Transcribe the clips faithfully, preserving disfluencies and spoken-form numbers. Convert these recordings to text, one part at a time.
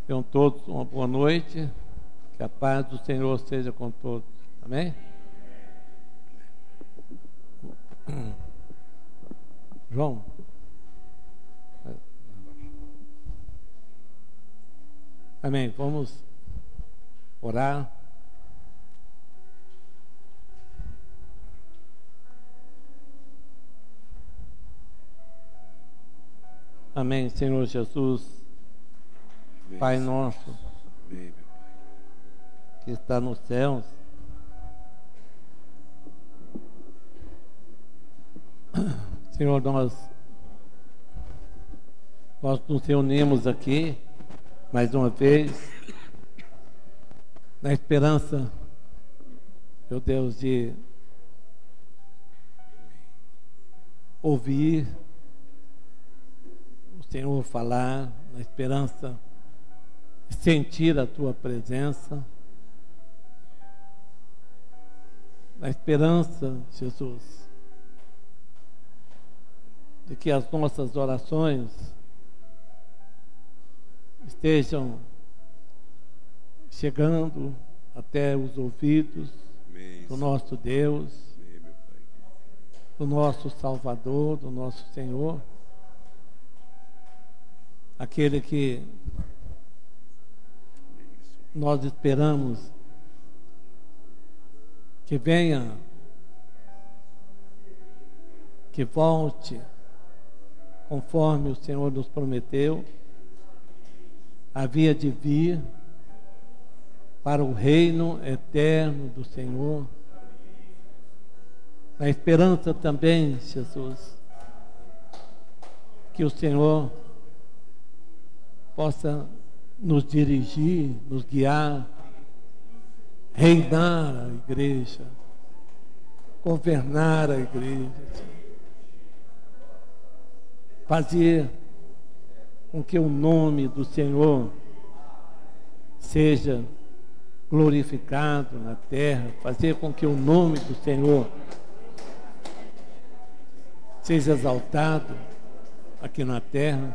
Tenham todos uma boa noite, que a paz do Senhor seja com todos. Amém? João. Amém. Vamos orar. Amém, Senhor Jesus. Pai nosso, que está nos céus, Senhor, nós, nós nos reunimos aqui, mais uma vez, na esperança, meu Deus, de ouvir o Senhor falar, na esperança sentir a Tua presença, na esperança, Jesus, de que as nossas orações estejam chegando até os ouvidos do nosso Deus, do nosso Salvador, do nosso Senhor, aquele que nós esperamos que venha, que volte, conforme o Senhor nos prometeu, havia de vir para o reino eterno do Senhor, na esperança também, Jesus, que o Senhor possa nos dirigir, nos guiar, reinar a igreja, governar a igreja, fazer com que o nome do Senhor seja glorificado na terra, fazer com que o nome do Senhor seja exaltado aqui na terra.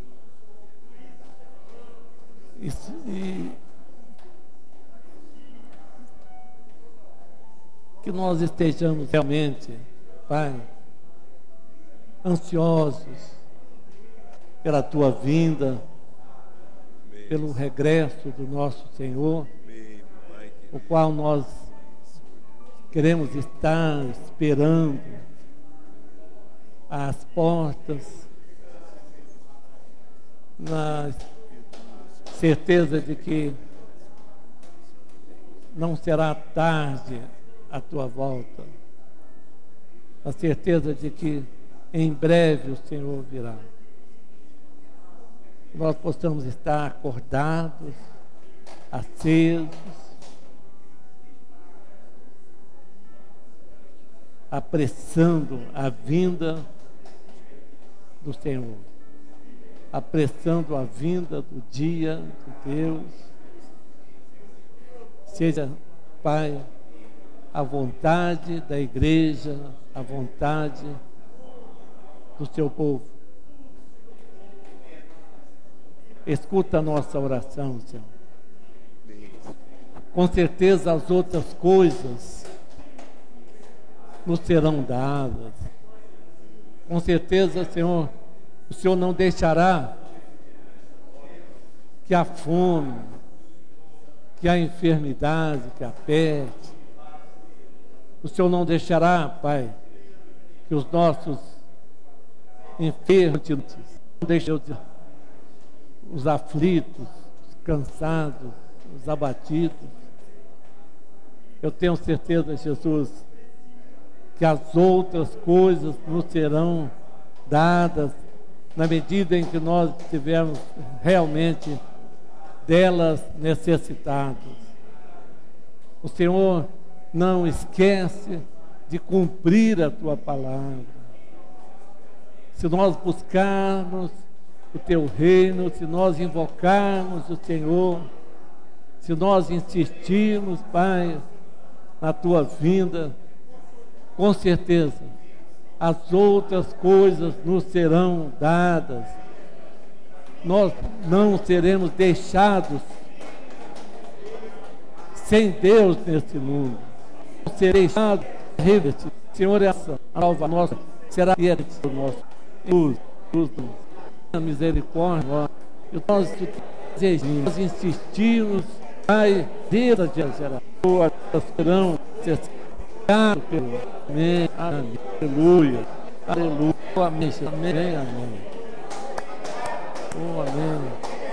E, e que nós estejamos realmente, Pai, ansiosos pela Tua vinda, pelo regresso do nosso Senhor, o qual nós queremos estar esperando às portas, na certeza de que não será tarde a Tua volta, a certeza de que em breve o Senhor virá. Nós possamos estar acordados, acesos, apressando a vinda do Senhor, apressando a vinda do dia de Deus. Seja, Pai, a vontade da igreja, a vontade do Teu povo. Escuta a nossa oração, Senhor. Com certeza as outras coisas nos serão dadas. Com certeza, Senhor, o Senhor não deixará que a fome, que a enfermidade, que a peste, o Senhor não deixará, Pai, que os nossos enfermos, não deixem os aflitos, os cansados, os abatidos. Eu tenho certeza, Jesus, que as outras coisas nos serão dadas na medida em que nós estivermos realmente delas necessitados. O Senhor não esquece de cumprir a Tua palavra. Se nós buscarmos o Teu reino, se nós invocarmos o Senhor, se nós insistirmos, Pai, na Tua vinda, com certeza as outras coisas nos serão dadas. nós não seremos deixados sem Deus nesse mundo. Não seremos deixados revestidos. Senhor, essa salva nossa será o nosso luz, luz, a misericórdia. E nós desejamos, nós insistimos, Pai, Deus da geração, serão cercados pelo amém, aleluia, aleluia, amém, amém, amém. Oh, amém.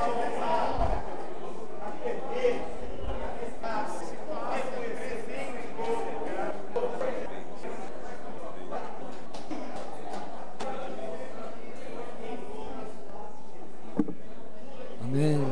Amém.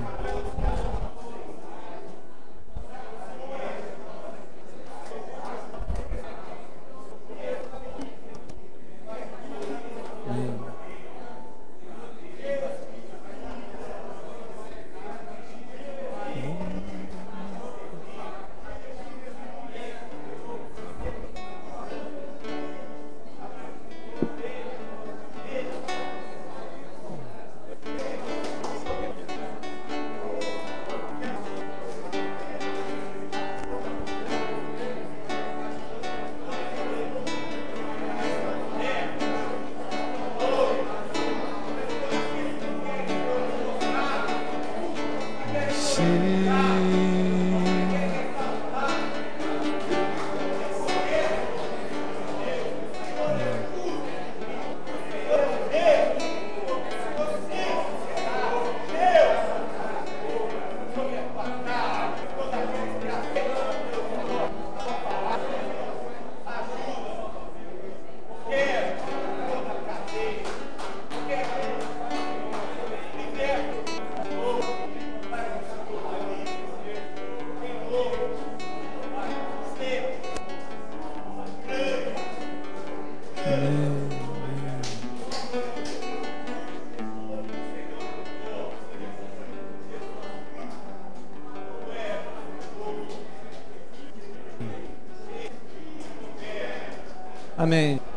Amém.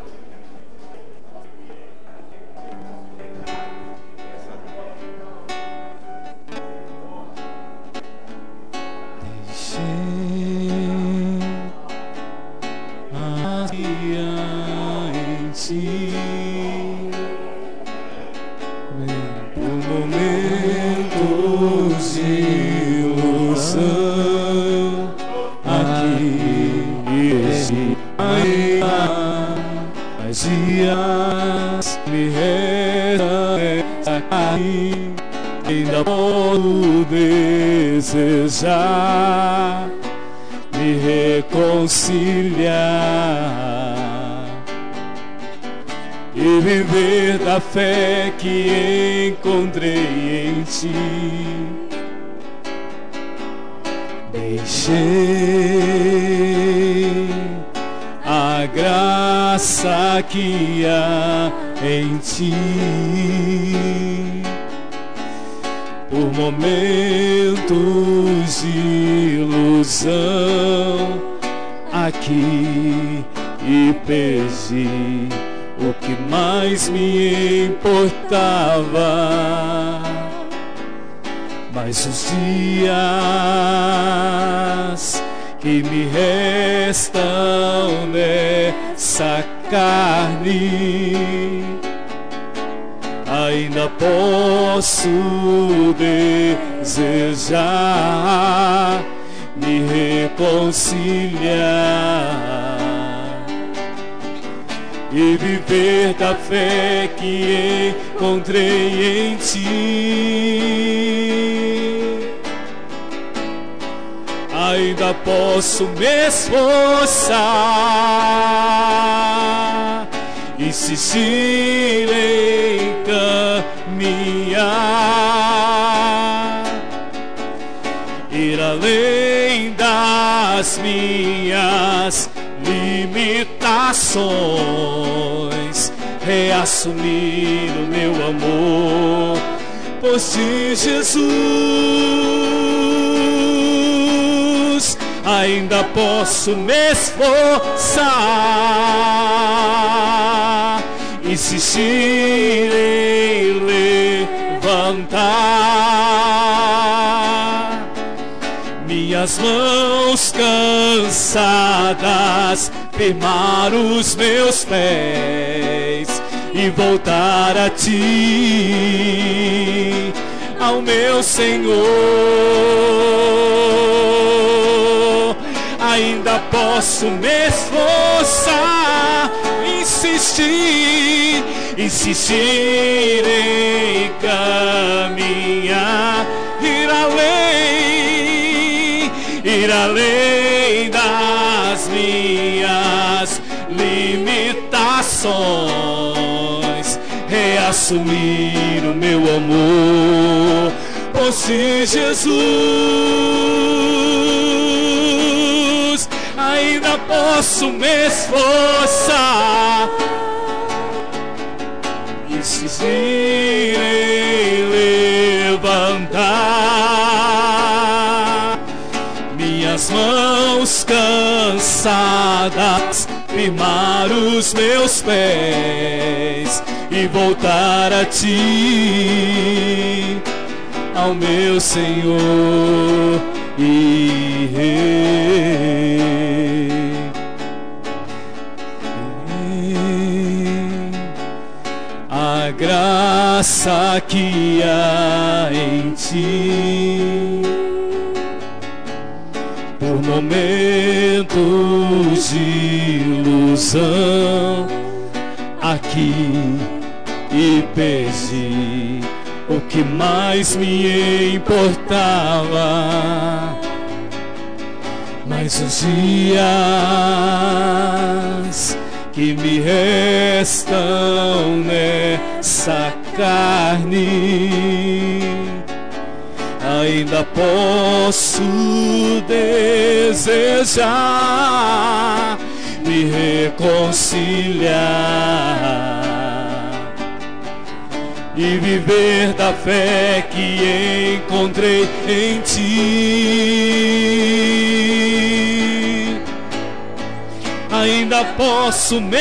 Ainda posso desejar me reconciliar e viver da fé que encontrei em ti. Deixei a graça que há em ti. Por momentos de ilusão, aqui e perdi o que mais me importava. Mas os dias que me restam nessa carne, ainda posso desejar me reconciliar e viver da fé que encontrei em ti. Ainda posso me esforçar, insistir em caminhar, ir além das minhas limitações, reassumir o meu amor por ti, Jesus. Ainda posso me esforçar, insistir em levantar levantar minhas mãos cansadas, firmar os meus pés e voltar a ti, ao meu Senhor. Ainda posso me esforçar, insistir, insistir em caminhar, ir além, ir além das minhas limitações, reassumir o meu amor por ti, Jesus. Ainda posso me esforçar, insistir em levantar minhas mãos cansadas, firmar os meus pés e voltar a ti, ao meu Senhor e Rei. A graça que há em ti, por momentos de ilusão, aqui e perdi o que mais me importava. Mas os dias que me restam nessa carne, ainda posso desejar me reconciliar e viver da fé que encontrei em ti. Ainda posso me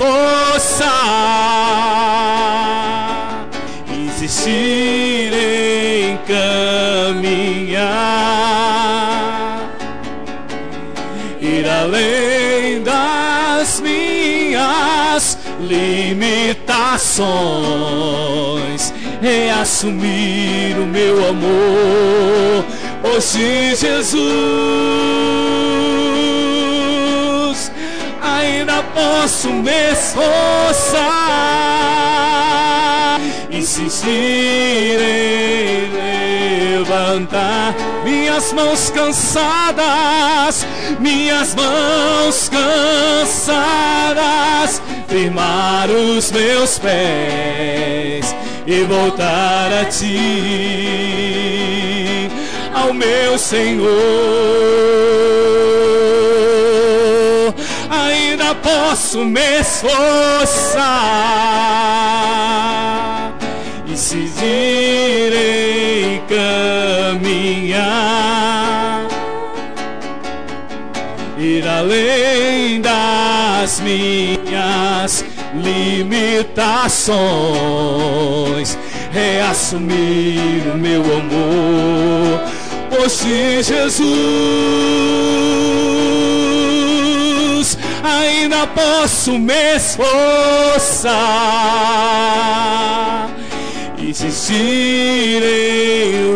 esforçar, insistir em caminhar, ir além das minhas limitações, reassumir o meu amor por ti, Jesus. Ainda posso me esforçar, insistir em levantar minhas mãos cansadas, minhas mãos cansadas, firmar os meus pés e voltar a ti, ao meu Senhor. Ainda posso me esforçar, insistir em caminhar, ir além das minhas limitações, reassumir o meu amor por ti, Jesus. Ainda posso me esforçar, insistir em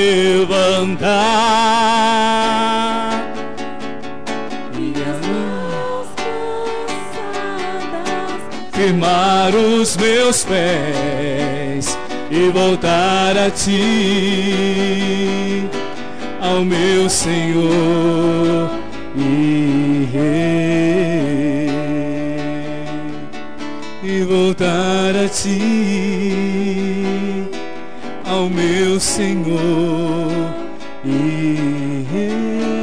levantar minhas mãos cansadas, firmar os meus pés e voltar a ti, ao meu Senhor e Rei, e voltar a ti, ao meu Senhor e Rei.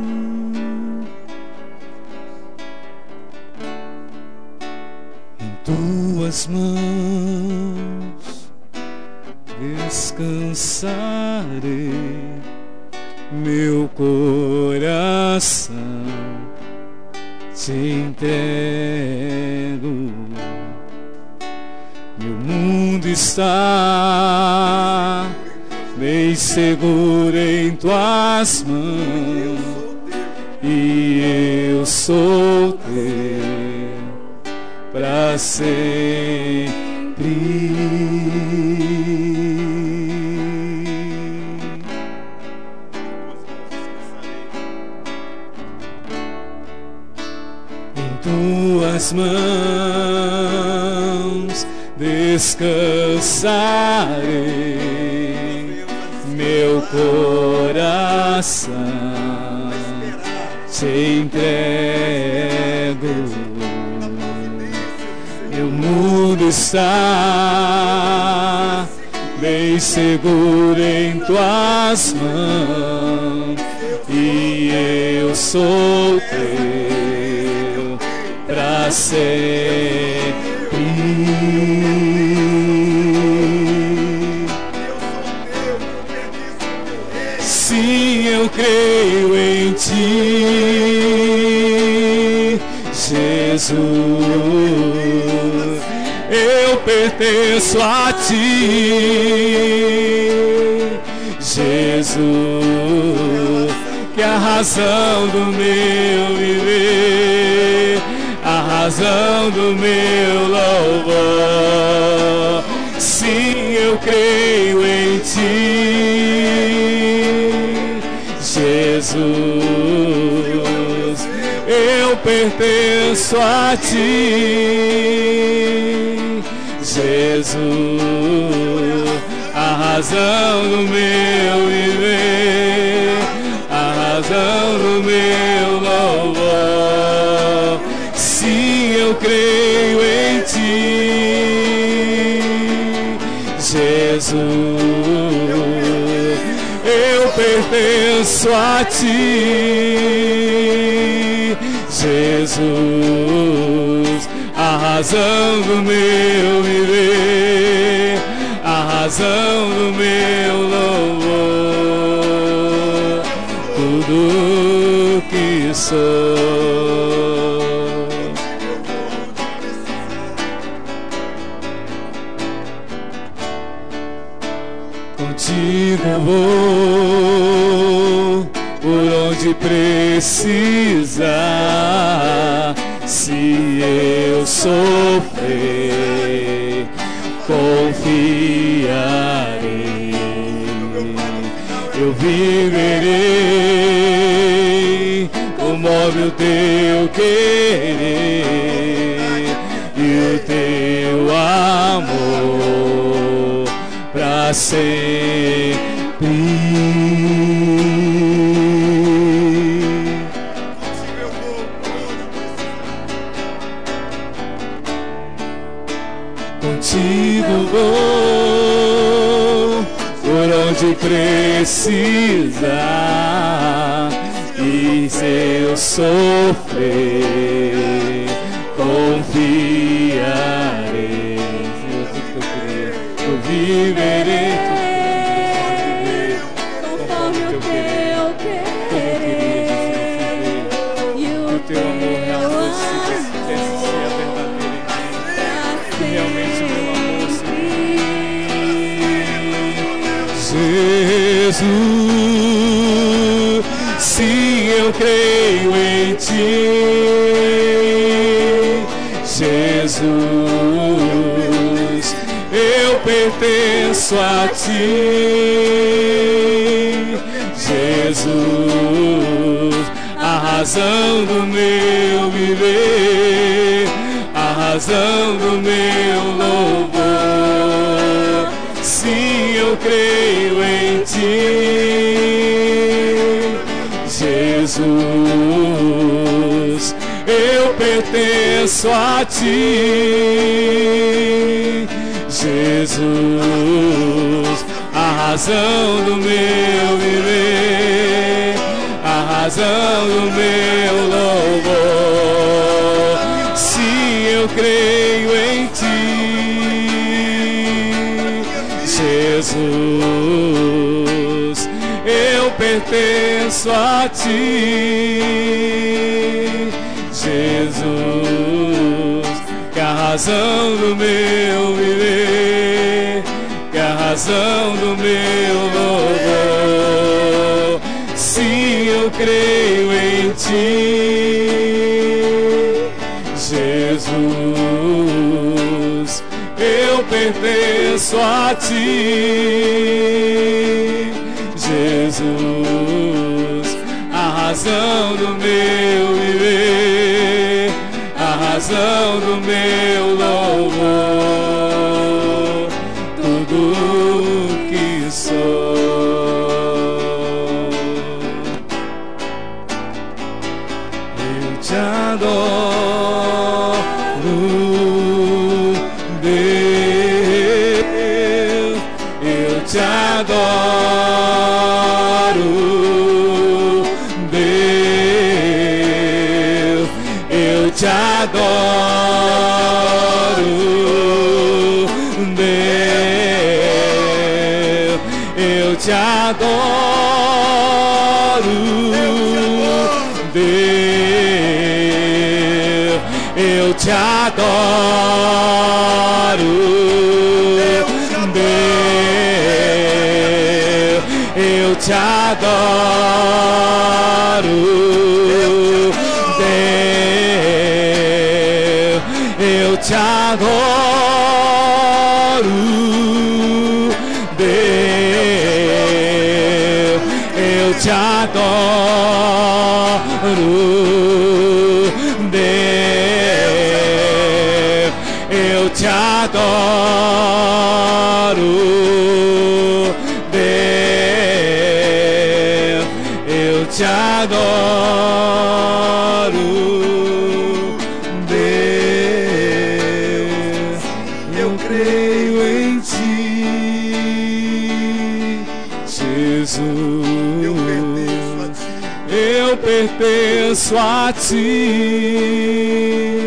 Em tuas mãos descansarei, meu coração te entrego. Meu mundo está bem seguro em tuas mãos, e eu sou teu para sempre. Em tuas mãos descansarei, meu coração te entrego. Meu mundo está bem seguro em tuas mãos, e eu sou teu para sempre. Sim, eu creio em ti, Jesus. Eu pertenço a ti, Jesus, que é a razão do meu viver, a razão do meu louvor. Sim, eu creio em ti, Jesus. Eu pertenço a ti, Jesus, a razão do meu viver, a razão do meu louvor. Sim, eu creio em ti, Jesus. Eu pertenço a ti, Jesus, a razão do meu viver, a razão do meu louvor, tudo que sou. Contigo vou por onde precisar. Se eu sofrer, confiarei, eu viverei conforme o teu querer e o teu amor pra sempre. Contigo vou por onde precisar, e se eu sofrer, confiarei, eu viverei conforme o teu querer e o teu amor realmente se despecia verdadeiramente, realmente meu amor se Jesus. Sim, eu creio em ti, Jesus. Eu pertenço a ti, Jesus, a razão do meu viver, a razão do meu louvor. Sim, eu creio em ti, Jesus. Eu pertenço a ti, Jesus, a razão do meu viver, a razão do meu louvor. Sim, eu creio em ti, Jesus, eu pertenço a ti, Jesus, que a razão do meu viver, que a razão do meu louvor, sim, eu creio em ti, Jesus, eu pertenço a ti, Jesus, a razão do meu viver, a razão do meu louvor, tudo que sou. Eu te adoro, Deus, eu te adoro, Deus, eu te adoro, Deus, eu te adoro, Deus, eu te adoro, Deus, eu te adoro, Deus, eu te adoro, Deus, eu te adoro, Deus, eu te adoro, Deus, eu te adoro, Deus, eu creio em ti, Jesus, eu pertenço a ti,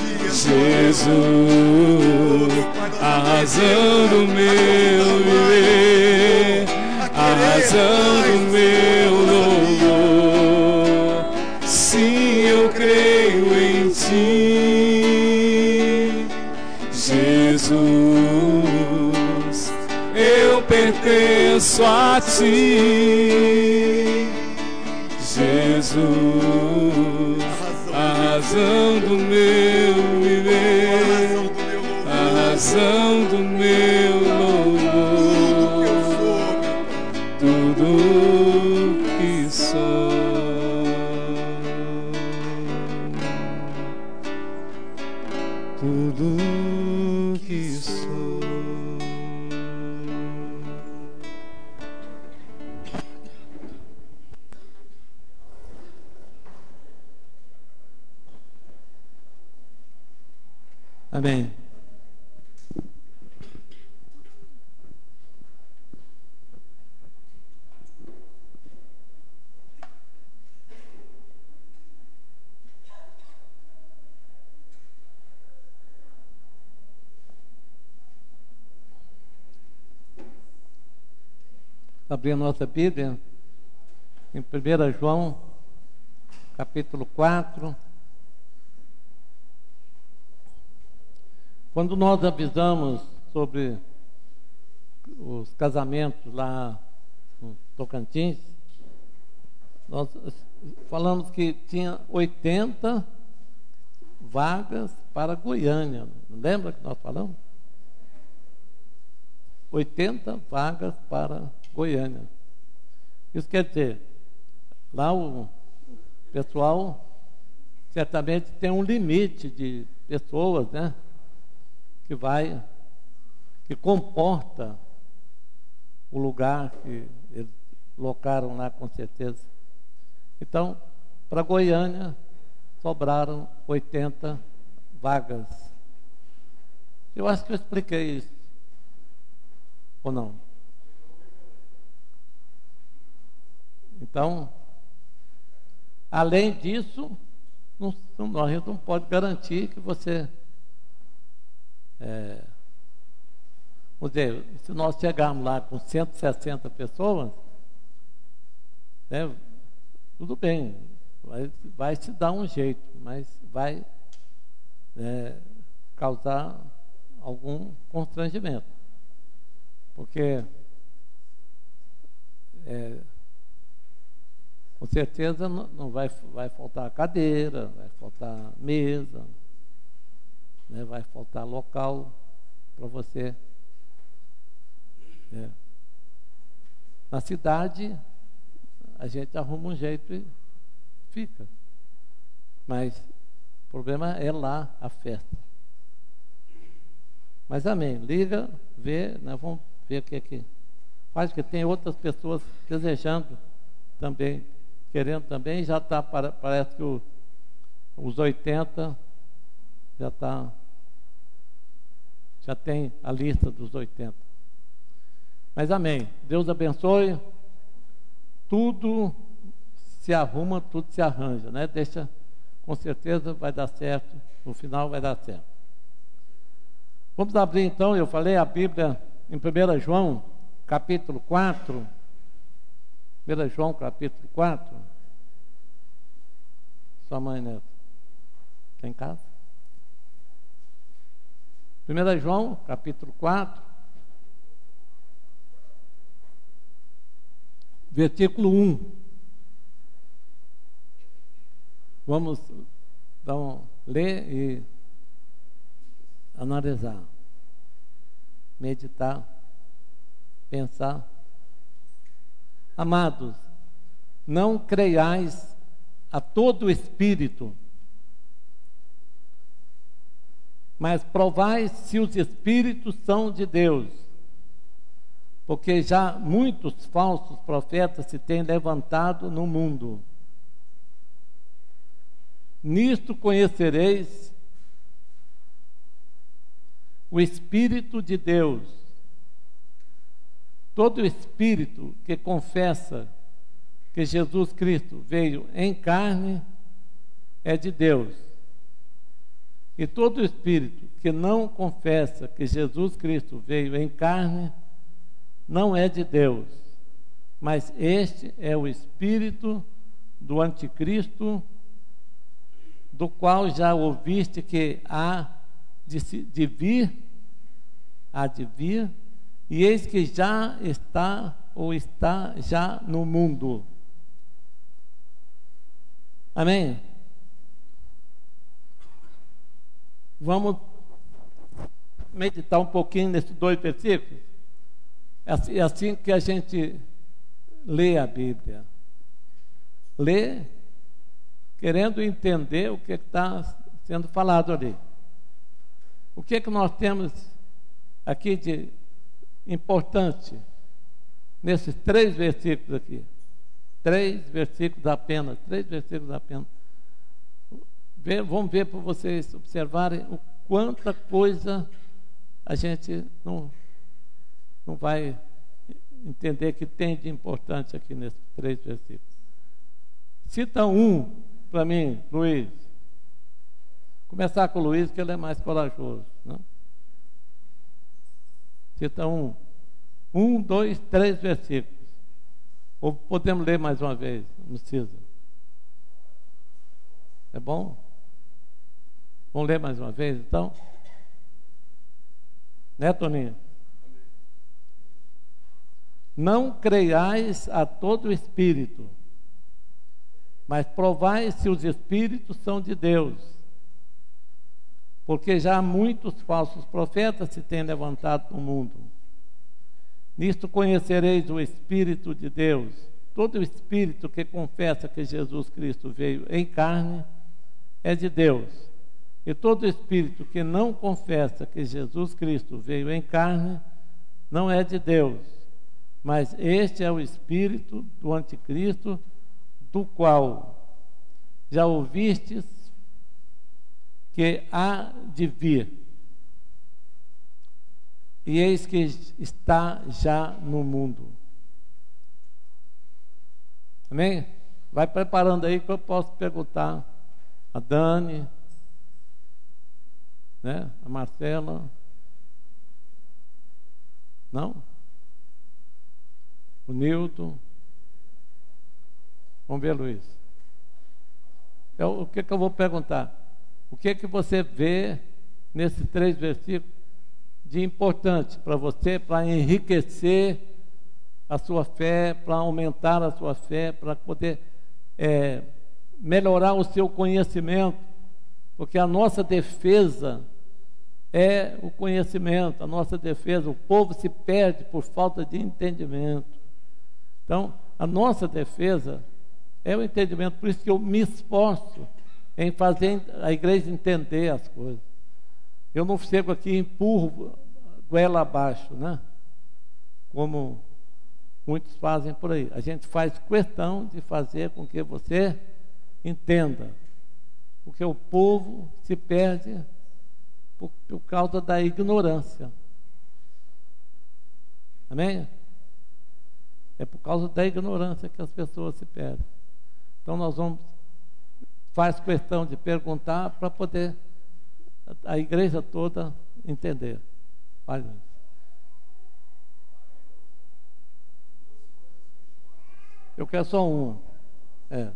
Jesus, a razão do meu viver, a razão do meu louvor, sim, eu creio em ti, Jesus, eu pertenço a ti, Jesus, a razão do meu viver, a razão do meu louvor, tudo que sou. Tudo que sou. Amém. Abrir a nossa Bíblia em primeiro João, capítulo quatro. Quando nós avisamos sobre os casamentos lá no Tocantins, nós falamos que tinha oitenta vagas para Goiânia. Lembra que nós falamos? oitenta vagas para Goiânia. Isso quer dizer, lá o pessoal certamente tem um limite de pessoas, né? Que vai, que comporta o lugar que eles locaram lá, com certeza. Então, para Goiânia, sobraram oitenta vagas. Eu acho que eu expliquei isso, ou não? Então, além disso, não, nós não pode garantir que você é, vamos dizer, se nós chegarmos lá com cento e sessenta pessoas, né, tudo bem, vai, vai se dar um jeito, mas vai é, causar algum constrangimento. Porque é, com certeza não, não vai, vai faltar cadeira, vai faltar mesa, né, vai faltar local para você. É. Na cidade, a gente arruma um jeito e fica. Mas o problema é lá a festa. Mas amém, liga, vê, nós vamos ver o que é que faz, que tem outras pessoas desejando também, querendo também, já está, parece que o, os oitenta já está, já tem a lista dos oitenta. Mas amém, Deus abençoe, tudo se arruma, tudo se arranja, né? Deixa, com certeza vai dar certo, no final vai dar certo. Vamos abrir então, eu falei a Bíblia em primeiro João, capítulo quatro. primeiro João, capítulo quatro. Sua mãe, Neto, está em casa? primeiro João, capítulo quatro, versículo um. Vamos dar um, ler e analisar, meditar, pensar. Amados, não creiais a todo espírito, mas provai se os espíritos são de Deus, porque já muitos falsos profetas se têm levantado no mundo. Nisto conhecereis o Espírito de Deus. Todo espírito que confessa que Jesus Cristo veio em carne é de Deus. E todo espírito que não confessa que Jesus Cristo veio em carne não é de Deus, mas este é o espírito do anticristo, do qual já ouviste que há de, de vir, há de vir, e eis que já está ou está já no mundo. Amém? Vamos meditar um pouquinho nesses dois versículos. É assim, é assim que a gente lê a Bíblia. Lê querendo entender o que está sendo falado ali. O que é que nós temos aqui de importante nesses três versículos aqui? Três versículos apenas, três versículos apenas. Vê, vamos ver para vocês observarem o quanta coisa a gente não, não vai entender que tem de importante aqui nesses três versículos. Cita um para mim, Luiz. Começar com o Luiz, que ele é mais corajoso, não? Cita um. Um, dois, três versículos. Ou podemos ler mais uma vez? Não precisa. É bom? Vamos ler mais uma vez, então? Né, Toninho? Não creiais a todo espírito, mas provai se os espíritos são de Deus, porque já muitos falsos profetas se têm levantado no mundo. Nisto conhecereis o Espírito de Deus. Todo espírito que confessa que Jesus Cristo veio em carne é de Deus. E todo espírito que não confessa que Jesus Cristo veio em carne não é de Deus, mas este é o espírito do anticristo, do qual já ouvistes que há de vir, e eis que está já no mundo. Amém? Vai preparando aí que eu posso perguntar a Dani, né, a Marcela. Não? O Nilton. Vamos ver, Luiz. Então, o que, que eu vou perguntar? O que, que você vê nesses três versículos de importante para você, para enriquecer a sua fé, para aumentar a sua fé, para poder é, melhorar o seu conhecimento? Porque a nossa defesa é o conhecimento, a nossa defesa. O povo se perde por falta de entendimento. Então, a nossa defesa é o entendimento. Por isso que eu me esforço em fazer a igreja entender as coisas. Eu não chego aqui e empurro goela abaixo, né? Como muitos fazem por aí. A gente faz questão de fazer com que você entenda. Porque o povo se perde por, por causa da ignorância. Amém? É por causa da ignorância que as pessoas se perdem. Então nós vamos, faz questão de perguntar para poder a, a igreja toda entender. Vai, eu quero só uma. É.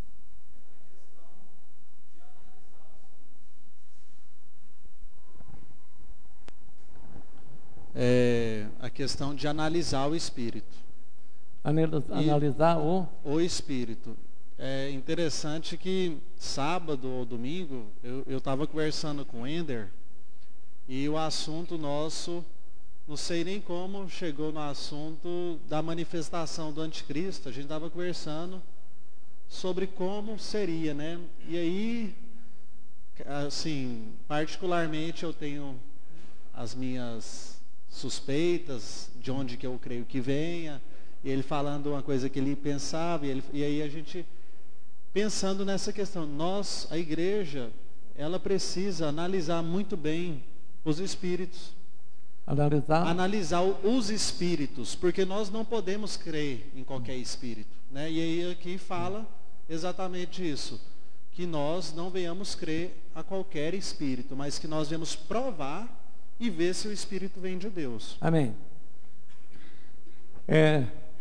É a questão de analisar o espírito. Analisar o... o espírito. É interessante que sábado ou domingo eu estava conversando com o Ender e o assunto nosso, não sei nem como, chegou no assunto da manifestação do anticristo. A gente estava conversando sobre como seria, né? E aí, assim, particularmente eu tenho as minhas suspeitas de onde que eu creio que venha, e ele falando uma coisa que ele pensava, e, ele, e aí a gente pensando nessa questão, nós, a igreja, ela precisa analisar muito bem os espíritos. Analisar? Analisar os espíritos, porque nós não podemos crer em qualquer espírito, né? E aí aqui fala exatamente isso, que nós não venhamos crer a qualquer espírito, mas que nós venhamos provar e ver se o espírito vem de Deus. Amém. É,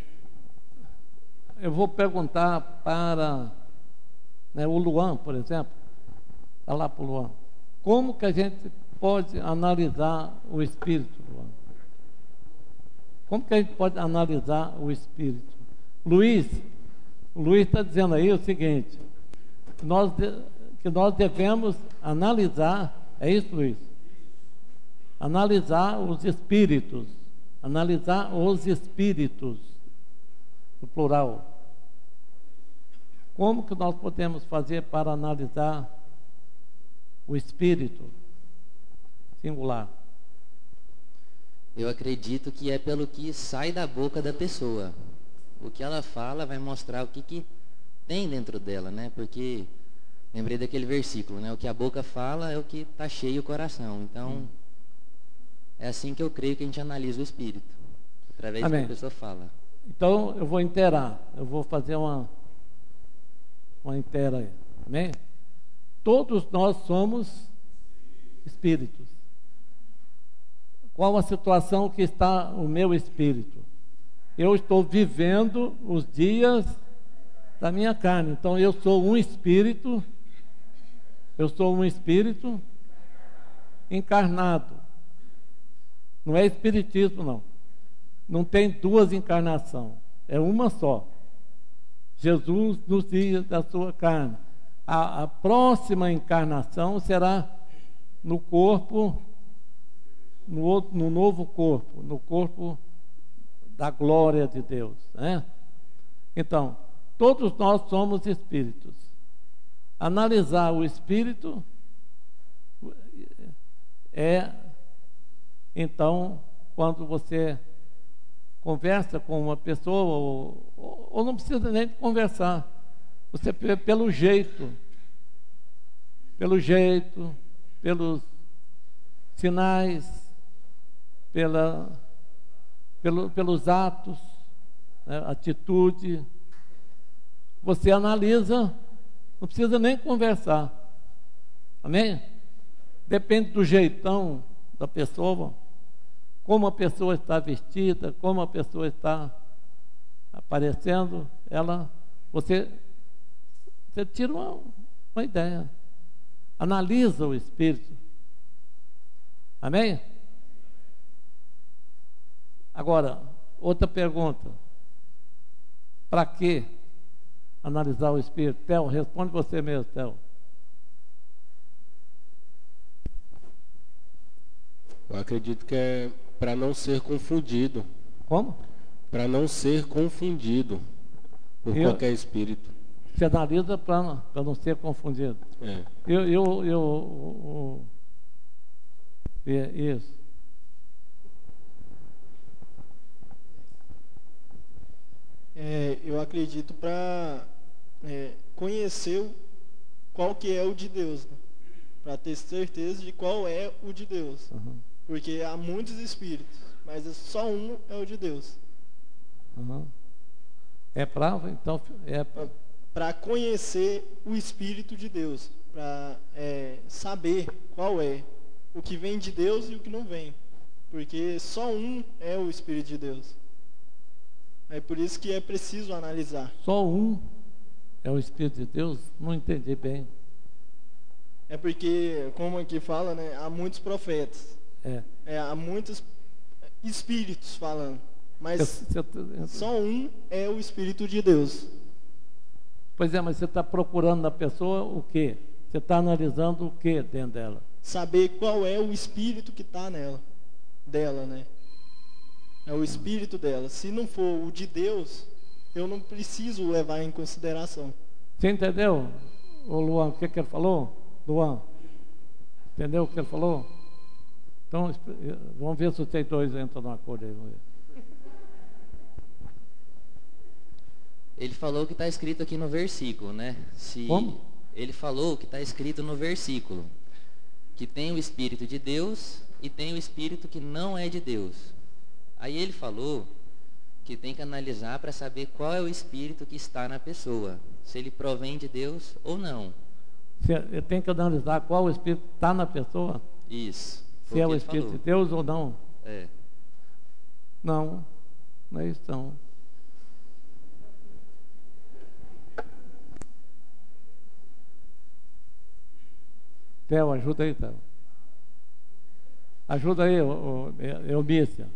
eu vou perguntar para, né, o Luan, por exemplo. Está lá para o Luan. Como que a gente pode analisar o espírito, Luan? Como que a gente pode analisar o espírito? Luiz, o Luiz está dizendo aí o seguinte, que nós, que nós devemos analisar, é isso, Luiz? Analisar os espíritos, analisar os espíritos, no plural. Como que nós podemos fazer para analisar o espírito singular? Eu acredito que é pelo que sai da boca da pessoa. O que ela fala vai mostrar o que, que tem dentro dela, né? Porque lembrei daquele versículo, né? O que a boca fala é o que está cheio o coração. Então, hum. é assim que eu creio que a gente analisa o espírito, através do que a pessoa fala. Então, eu vou inteirar, eu vou fazer uma, uma inteira aí. Amém? Todos nós somos espíritos. Qual a situação que está o meu espírito? Eu estou vivendo os dias da minha carne. Então eu sou um espírito, eu sou um espírito encarnado. Não é espiritismo, não. Não tem duas encarnações, é uma só. Jesus nos dias da sua carne. A, a próxima encarnação será no corpo, no, outro, no novo corpo, no corpo da glória de Deus, né? Então, todos nós somos espíritos. Analisar o espírito é, então, quando você conversa com uma pessoa, ou, ou, ou não precisa nem conversar, você pelo jeito, pelo jeito, pelos sinais, pela, pelo, pelos atos, né, atitude, você analisa, não precisa nem conversar. Amém? Depende do jeitão da pessoa. como a pessoa está vestida, como a pessoa está aparecendo, ela, você, você tira uma, uma ideia, analisa o espírito. Amém? Agora, outra pergunta. Para que analisar o espírito? Theo, responde você mesmo, Theo. Eu acredito que é para não ser confundido. Como? Para não ser confundido por Eu, qualquer espírito. Você analisa para não ser confundido. É. Eu, eu, eu, eu, é, isso. É, eu acredito para é, conhecer o, qual que é o de Deus, né? Para ter certeza de qual é o de Deus. Uhum. Porque há muitos espíritos, mas só um é o de Deus. Uhum. É para, então, é para conhecer o Espírito de Deus, para é, saber qual é o que vem de Deus e o que não vem, porque só um é o Espírito de Deus. É por isso que é preciso analisar. Só um é o Espírito de Deus? Não entendi bem. É porque, como aqui fala, né, há muitos profetas, é. É, há muitos espíritos falando, mas eu, eu, eu, só um é o Espírito de Deus. Pois é, mas você está procurando na pessoa o quê? Você está analisando o quê dentro dela? Saber qual é o espírito que está nela, dela, né? É o espírito dela. Se não for o de Deus, eu não preciso levar em consideração. Você entendeu, ô Luan, o que, que ele falou? Luan, entendeu o que ele falou? Então, vamos ver se vocês dois entram num acordo aí. Vamos ver. Ele falou o que está escrito aqui no versículo, né? Se Como? Ele falou o que está escrito no versículo, que tem o Espírito de Deus e tem o Espírito que não é de Deus. Aí ele falou que tem que analisar para saber qual é o Espírito que está na pessoa, se ele provém de Deus ou não. Você tem que analisar qual o Espírito está na pessoa? Isso. Se é o Espírito de Deus ou não? É. Não, não é isso não. Theo, ajuda aí, Theo. Ajuda aí, Eumícia.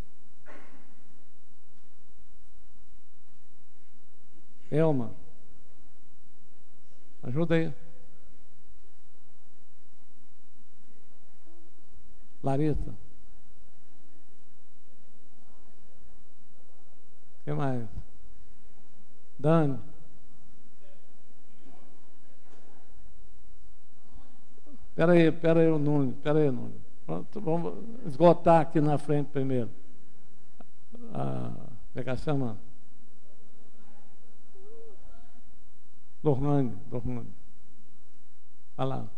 Elma. Ajuda aí. Larissa. O que mais? Dani. Espera aí, espera aí, o Nunes, espera aí, Nunes. Vamos esgotar aqui na frente primeiro. Ah, como é que chama? Lornane, Lornane. Olha lá.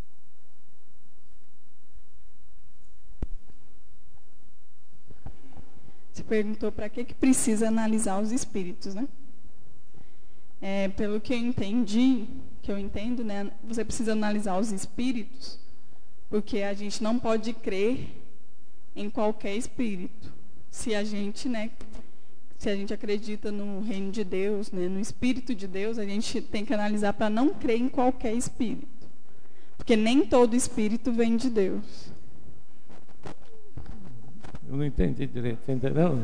Você perguntou para que, que precisa analisar os espíritos, né? É, pelo que eu entendi, que eu entendo, né? Você precisa analisar os espíritos, porque a gente não pode crer em qualquer espírito. Se a gente, né? Se a gente acredita no reino de Deus, né, no Espírito de Deus, a gente tem que analisar para não crer em qualquer espírito. Porque nem todo espírito vem de Deus. Eu não entendi direito, você entendeu?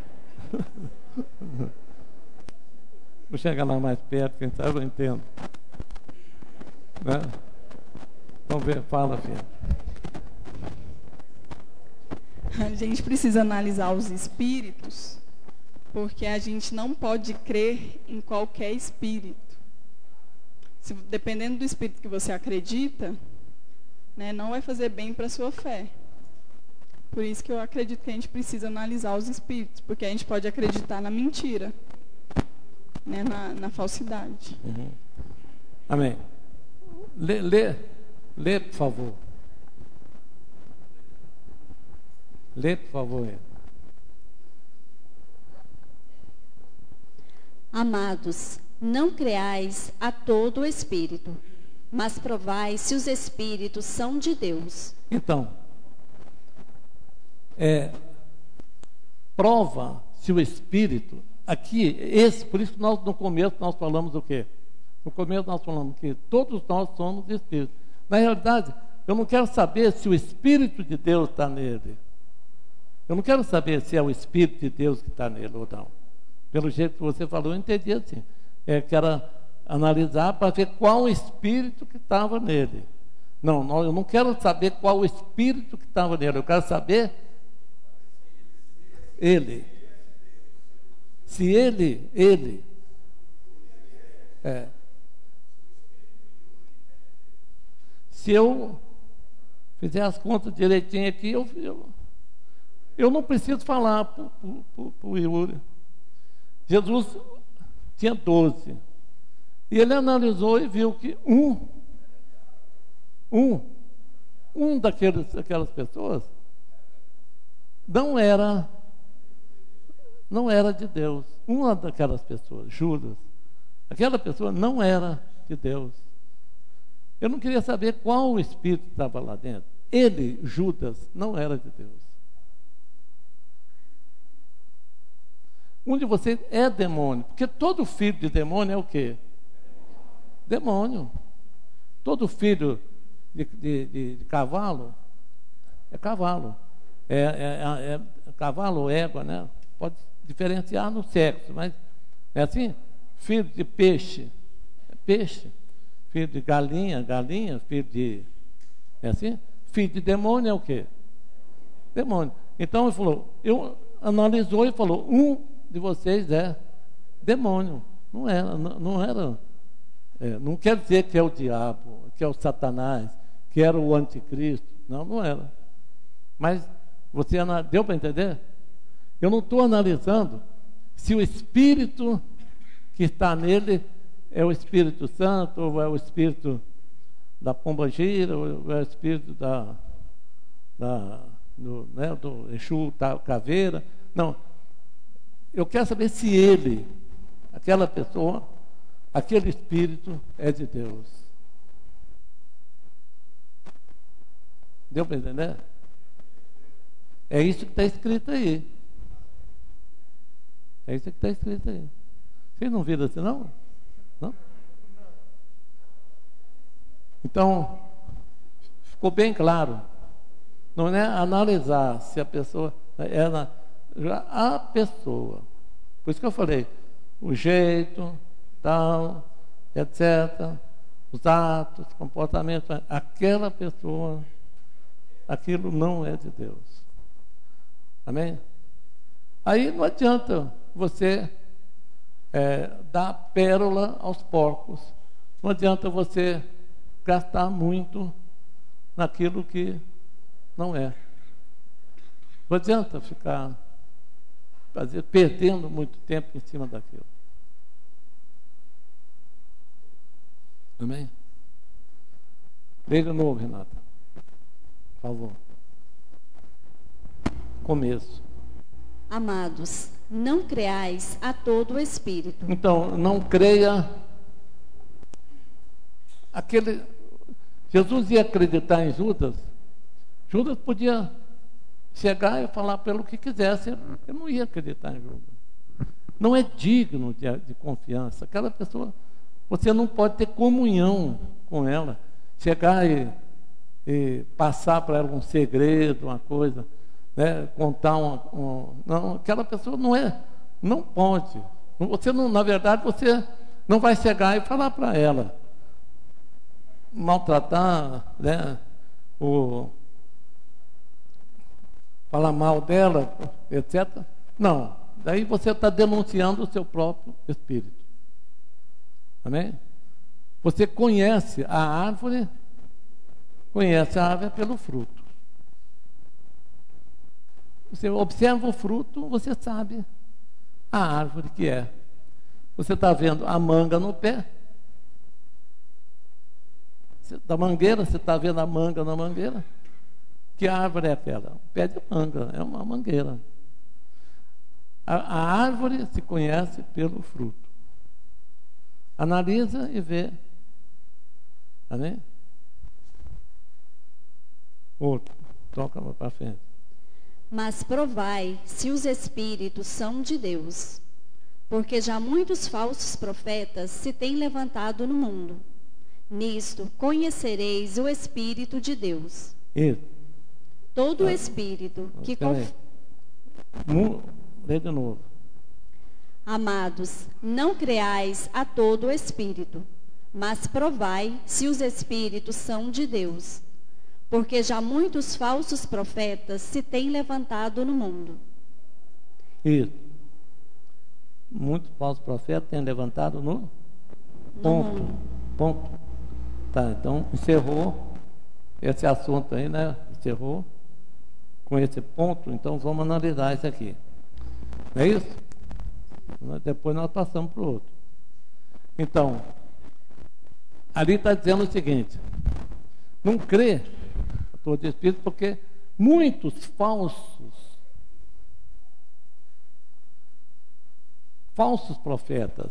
Vou chegar lá mais perto, quem sabe eu entendo. Né? Vamos ver, fala, filho. A gente precisa analisar os espíritos, porque a gente não pode crer em qualquer espírito. Se, dependendo do espírito que você acredita, né, não vai fazer bem para a sua fé. Por isso que eu acredito que a gente precisa analisar os espíritos, porque a gente pode acreditar na mentira, né, na, na falsidade. Uhum. Amém. Lê, lê, lê, por favor. Lê, por favor. Amados, não creais a todo o espírito, mas provai se os espíritos são de Deus. Então, é, prova se o Espírito, aqui, esse, por isso que nós no começo nós falamos o quê? No começo nós falamos que todos nós somos Espíritos. Na realidade, eu não quero saber se o Espírito de Deus está nele. Eu não quero saber se é o Espírito de Deus que está nele ou não. Pelo jeito que você falou, eu entendi assim. É, quero analisar para ver qual o Espírito que estava nele. Não, não, eu não quero saber qual o Espírito que estava nele. Eu quero saber ele. Se ele, ele, é, se eu fizer as contas direitinho aqui, eu, eu, eu não preciso falar para o Yuri. Jesus tinha doze. E ele analisou e viu que um, um, um daqueles, daquelas pessoas não era não era de Deus. Uma daquelas pessoas, Judas, aquela pessoa não era de Deus. Eu não queria saber qual o Espírito estava lá dentro. Ele, Judas, não era de Deus. Um de vocês é demônio, porque todo filho de demônio é o quê? Demônio. Todo filho de, de, de, de cavalo é cavalo. É, é, é, é cavalo ou égua, né? Pode diferenciar no sexo, mas é assim, filho de peixe, é peixe, filho de galinha, galinha, filho de, é assim, filho de demônio é o quê? Demônio. Então ele falou, eu analisou e falou, um de vocês é demônio. Não era, não, não era, é, não quer dizer que é o diabo, que é o Satanás, que era o anticristo, não, não era. Mas você deu para entender? Eu não estou analisando se o Espírito que está nele é o Espírito Santo, ou é o Espírito da pombagira, ou é o Espírito da, da, do, né, do Exu, da caveira. Não. Eu quero saber se ele, aquela pessoa, aquele Espírito é de Deus. Deu para entender? É isso que está escrito aí. É isso que está escrito aí. Vocês não viram assim, não? Não? Então, ficou bem claro. Não é analisar se a pessoa era já a pessoa. Por isso que eu falei, o jeito, tal, etcétera, os atos, comportamento, aquela pessoa, aquilo não é de Deus. Amém? Aí não adianta você é, dar pérola aos porcos. Não adianta você gastar muito naquilo que não é. Não adianta ficar fazer, perdendo muito tempo em cima daquilo. Amém? Leia de novo, Renata. Por favor. Começo. Amados, não creais a todo o Espírito. Então, não creia. Aquele, Jesus ia acreditar em Judas. Judas podia chegar e falar pelo que quisesse. Ele não ia acreditar em Judas. Não é digno de, de confiança. Aquela pessoa, você não pode ter comunhão com ela. Chegar e, e passar para ela um segredo, uma coisa, né, contar uma, uma... Não, aquela pessoa não é, não pode. Você não, na verdade, você não vai chegar e falar para ela, maltratar, né, o, falar mal dela, etcétera. Não, daí você está denunciando o seu próprio espírito. Amém? Você conhece a árvore, conhece a árvore pelo fruto. Você observa o fruto, você sabe a árvore que é. Você está vendo a manga no pé. Da mangueira, você está vendo a manga na mangueira. Que árvore é aquela? Um pé de manga, é uma mangueira. A, a árvore se conhece pelo fruto. Analisa e vê. Amém? Outro, toca para frente. Mas provai se os espíritos são de Deus, porque já muitos falsos profetas se têm levantado no mundo. Nisto conhecereis o Espírito de Deus. Isso. Todo Ah, espírito que... Espera aí. Conf... Mu- Lê de novo. Amados, não creais a todo espírito, mas provai se os espíritos são de Deus, porque já muitos falsos profetas se têm levantado no mundo. Isso. Muitos falsos profetas têm levantado no No ponto. mundo. Ponto. Tá, então encerrou esse assunto aí, né? Encerrou com esse ponto, então vamos analisar isso aqui. Não é isso? Depois nós passamos para o outro. Então, ali está dizendo o seguinte: não crê a todo espírito, porque muitos falsos, falsos profetas,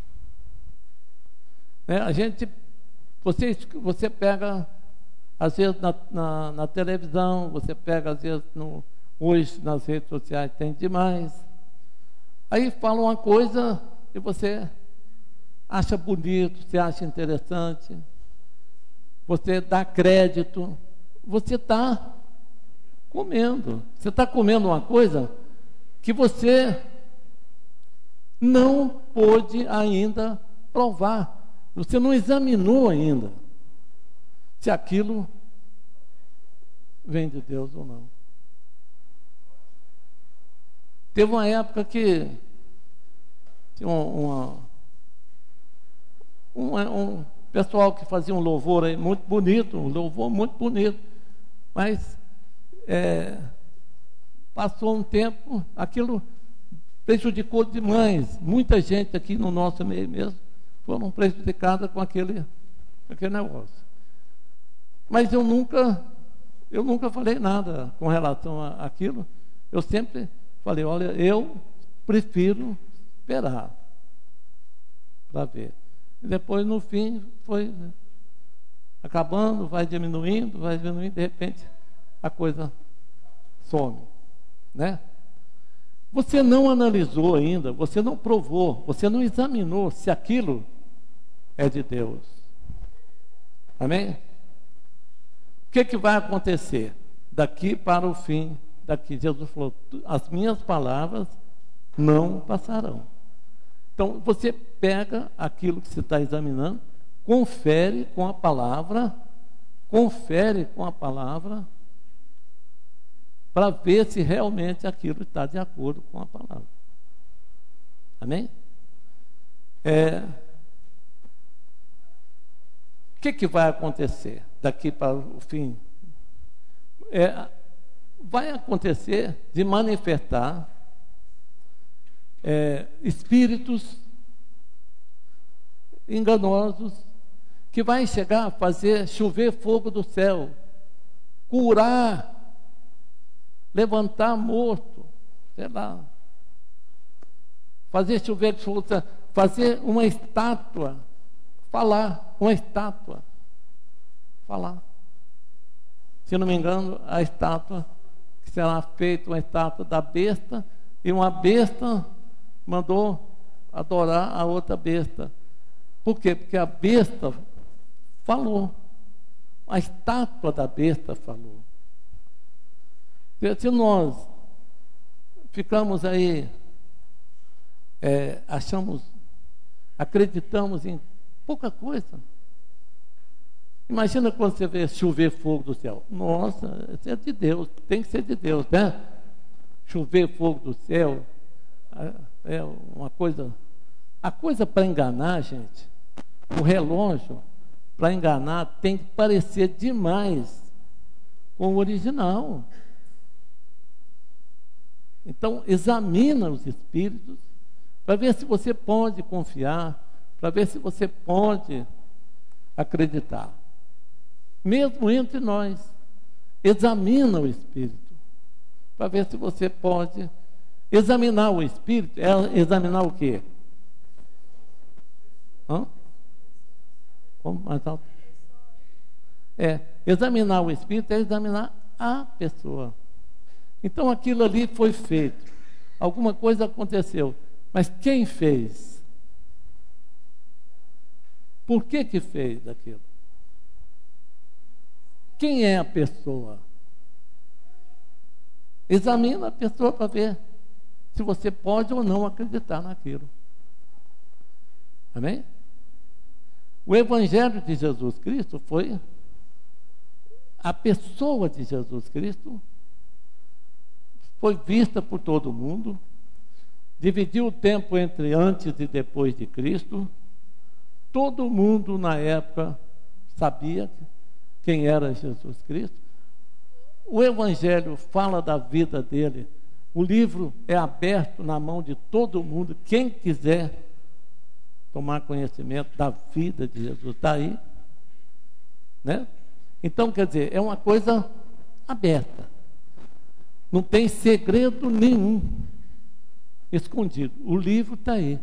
né? A gente, você, você pega, às vezes na, na, na televisão, você pega, às vezes, no, hoje nas redes sociais tem demais. Aí fala uma coisa e você acha bonito, você acha interessante, você dá crédito, você está comendo. Você está comendo uma coisa que você não pôde ainda provar. Você não examinou ainda se aquilo vem de Deus ou não. Teve uma época que tinha uma, uma, um pessoal que fazia um louvor aí muito bonito, um louvor muito bonito, mas é, passou um tempo, aquilo prejudicou demais. Muita gente aqui no nosso meio mesmo foram prejudicadas com aquele, aquele negócio. Mas eu nunca, eu nunca falei nada com relação a aquilo. Eu sempre falei, olha, eu prefiro esperar para ver. E depois, no fim, foi acabando, vai diminuindo, vai diminuindo, de repente, a coisa some, né? Você não analisou ainda, você não provou, você não examinou se aquilo é de Deus. Amém? O que, que vai acontecer? Daqui para o fim, daqui, Jesus falou, as minhas palavras não passarão. Então, você pega aquilo que você está examinando, confere com a palavra, confere com a palavra, para ver se realmente aquilo está de acordo com a palavra. Amém? É, o que, que vai acontecer daqui para o fim? É, vai acontecer de manifestar é, espíritos enganosos que vai chegar a fazer chover fogo do céu, curar, levantar morto, sei lá, fazer chover fogo do céu, fazer uma estátua, falar, uma estátua, falar. Se não me engano, a estátua que será feita, uma estátua da besta, e uma besta mandou adorar a outra besta. Por quê? Porque a besta falou, a estátua da besta falou. Se nós ficamos aí, é, achamos, acreditamos em pouca coisa. Imagina quando você vê chover fogo do céu. Nossa, isso é de Deus, tem que ser de Deus, né? Chover fogo do céu é uma coisa. A coisa para enganar, gente, o relógio, para enganar, tem que parecer demais com o original. Então, examina os espíritos para ver se você pode confiar, para ver se você pode acreditar. Mesmo entre nós, examina o espírito para ver se você pode examinar o espírito. É examinar o quê? Hã? Como mais alto? É, examinar o espírito é examinar a pessoa. Então aquilo ali foi feito. Alguma coisa aconteceu. Mas quem fez? Por que que fez aquilo? Quem é a pessoa? Examina a pessoa para ver se você pode ou não acreditar naquilo. Amém? O Evangelho de Jesus Cristo foi a pessoa de Jesus Cristo, foi vista por todo mundo, dividiu o tempo entre antes e depois de Cristo. Todo mundo na época sabia quem era Jesus Cristo. O Evangelho fala da vida dele. O livro é aberto na mão de todo mundo. Quem quiser tomar conhecimento da vida de Jesus está aí, né? Então, quer dizer, é uma coisa aberta. Não tem segredo nenhum escondido. O livro está aí.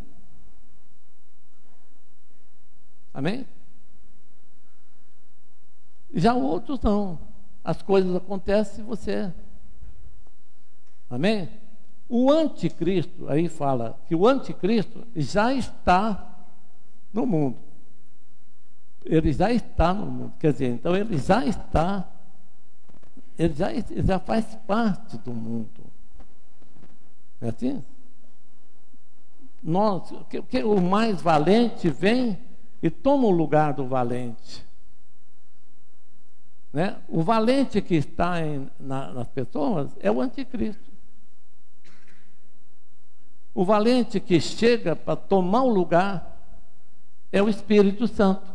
Amém? Já outros não. As coisas acontecem e você... Amém? O anticristo, aí fala que o anticristo já está no mundo. Ele já está no mundo. Quer dizer, então ele já está, ele já, ele já faz parte do mundo. Não é assim? Nós, que, que o mais valente vem e toma o lugar do valente. Né? O valente que está em, na, nas pessoas é o anticristo. O valente que chega para tomar o lugar é o Espírito Santo.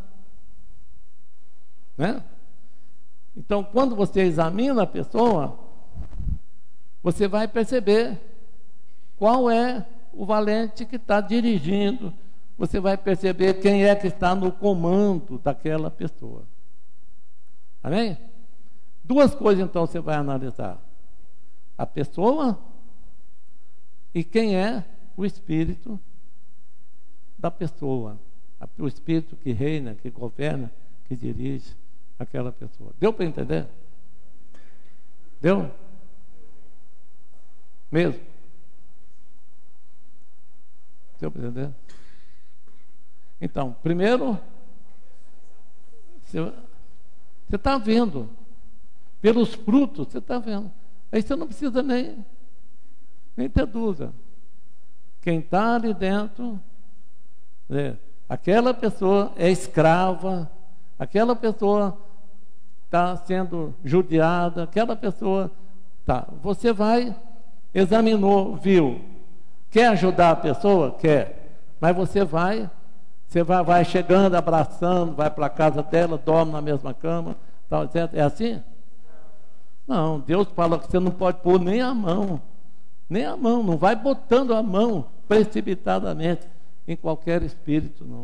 Né? Então, quando você examina a pessoa, você vai perceber qual é o valente que está dirigindo. Você vai perceber quem é que está no comando daquela pessoa. Amém? Duas coisas então você vai analisar: a pessoa e quem é o espírito da pessoa, o espírito que reina, que governa, que dirige aquela pessoa. Deu para entender? Deu? Mesmo? Deu para entender? Então, primeiro, você está vendo, pelos frutos, você está vendo. Aí você não precisa nem, nem ter dúvida. Quem está ali dentro, né, aquela pessoa é escrava, aquela pessoa está sendo judiada, aquela pessoa tá. Você vai, examinou, viu, quer ajudar a pessoa? Quer, mas você vai, você vai, vai chegando, abraçando, vai para a casa dela, dorme na mesma cama, tal, etcétera. É assim? Não, Deus fala que você não pode pôr nem a mão, nem a mão, não vai botando a mão precipitadamente em qualquer espírito, não.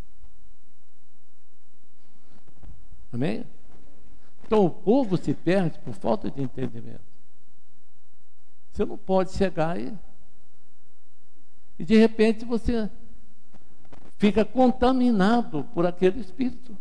Amém? Então o povo se perde por falta de entendimento. Você não pode chegar e, e de repente você fica contaminado por aquele espírito.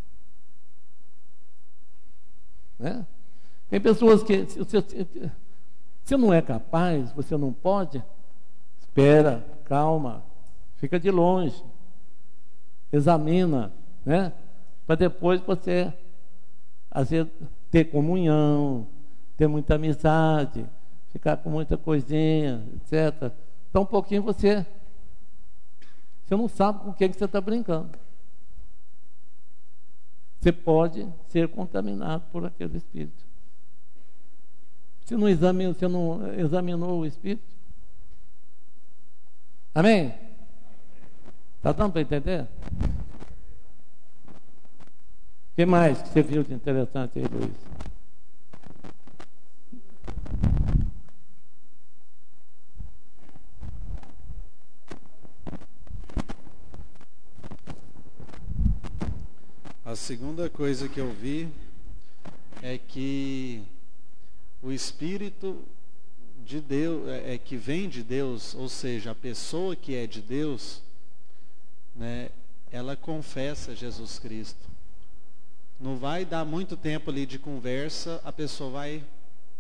Né? Tem pessoas que se você, se não é capaz, você não pode, espera, calma, fica de longe, examina, né? Para depois você, às vezes, ter comunhão, ter muita amizade, ficar com muita coisinha, etcétera. Então, um pouquinho você, você não sabe com quem que você está brincando. Você pode ser contaminado por aquele espírito. Você não examinou, você não examinou o espírito? Amém? Está dando para entender? O que mais que você viu de interessante aí, Luiz? A segunda coisa que eu vi é que o Espírito de Deus, é, é que vem de Deus, ou seja, a pessoa que é de Deus, né, ela confessa Jesus Cristo. Não vai dar muito tempo ali de conversa, a pessoa vai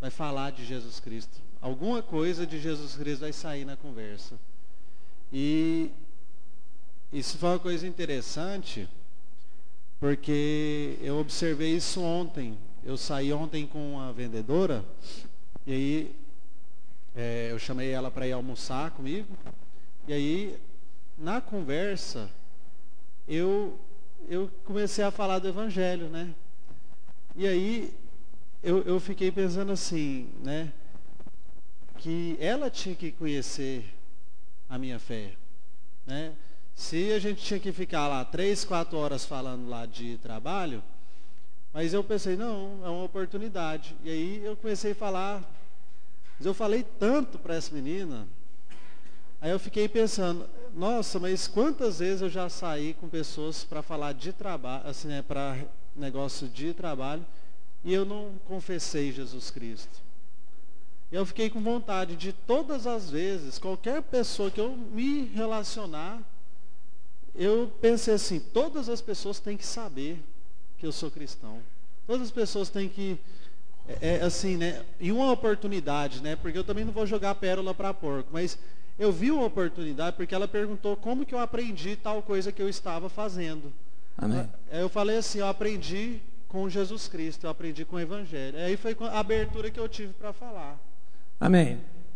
vai falar de Jesus Cristo. Alguma coisa de Jesus Cristo vai sair na conversa. E isso foi uma coisa interessante, porque eu observei isso ontem. Eu saí ontem com uma vendedora, e aí é, eu chamei ela para ir almoçar comigo, e aí na conversa eu, eu comecei a falar do Evangelho, né? E aí eu, eu fiquei pensando assim, né? Que ela tinha que conhecer a minha fé, né? Se a gente tinha que ficar lá três, quatro horas falando lá de trabalho, mas eu pensei, não, é uma oportunidade. E aí eu comecei a falar, mas eu falei tanto para essa menina, aí eu fiquei pensando, nossa, mas quantas vezes eu já saí com pessoas para falar de trabalho, assim, né, para negócio de trabalho, e eu não confessei Jesus Cristo. Eu fiquei com vontade de todas as vezes, qualquer pessoa que eu me relacionar, eu pensei assim, todas as pessoas têm que saber que eu sou cristão. Todas as pessoas têm que, é, é, assim, né, e uma oportunidade, né, porque eu também não vou jogar pérola para porco, mas eu vi uma oportunidade porque ela perguntou como que eu aprendi tal coisa que eu estava fazendo. Amém. Eu falei assim, eu aprendi com Jesus Cristo, eu aprendi com o Evangelho. Aí foi a abertura que eu tive para falar. Amém.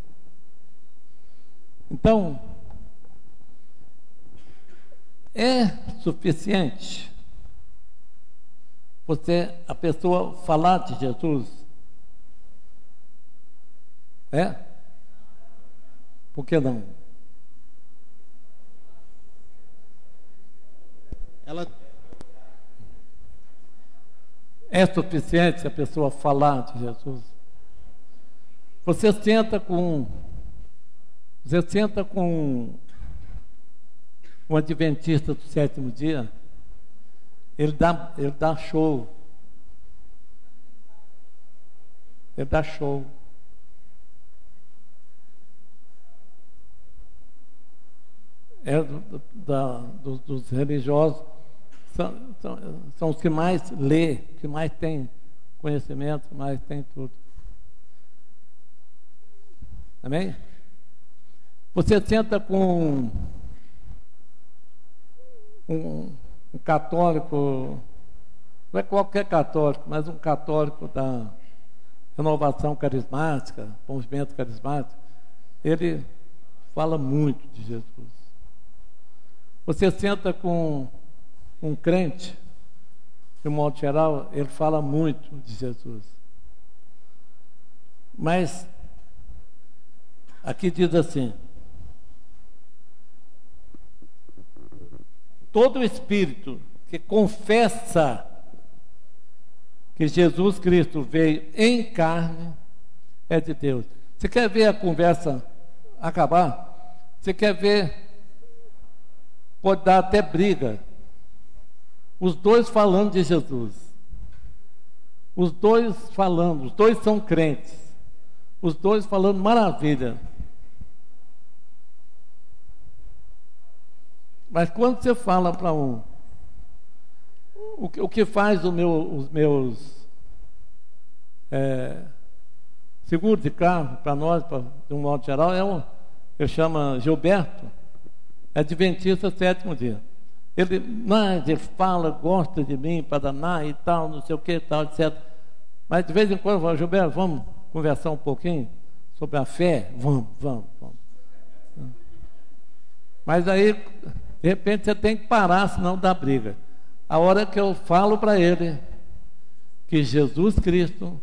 Então, é suficiente você, a pessoa falar de Jesus? É? Por que não? Ela... É suficiente a pessoa falar de Jesus? Você senta com, você senta com um adventista do sétimo dia, ele dá, ele dá show. Ele dá show. É do, da, dos, dos religiosos, são, são, são os que mais lê, que mais tem conhecimento, mais tem tudo. Amém? Você senta com um, um católico, não é qualquer católico, mas um católico da renovação carismática, movimento carismático, ele fala muito de Jesus. Você senta com um crente, de modo geral, ele fala muito de Jesus. Mas aqui diz assim: todo espírito que confessa que Jesus Cristo veio em carne é de Deus. Você quer ver a conversa acabar? Você quer ver? Pode dar até briga. Os dois falando de Jesus. Os dois falando, os dois são crentes. Os dois falando maravilha. Mas quando você fala para um, o que, o que faz o meu, os meus é, seguros de carro, para nós, pra, de um modo geral, é um, eu chamo Gilberto, é adventista sétimo dia. Ele, mas ele fala, gosta de mim, para danar e tal, não sei o que, tal, etcétera. Mas de vez em quando eu falo, Gilberto, vamos conversar um pouquinho sobre a fé? Vamos, vamos, vamos. Mas aí, de repente, você tem que parar, senão dá briga. A hora que eu falo para ele que Jesus Cristo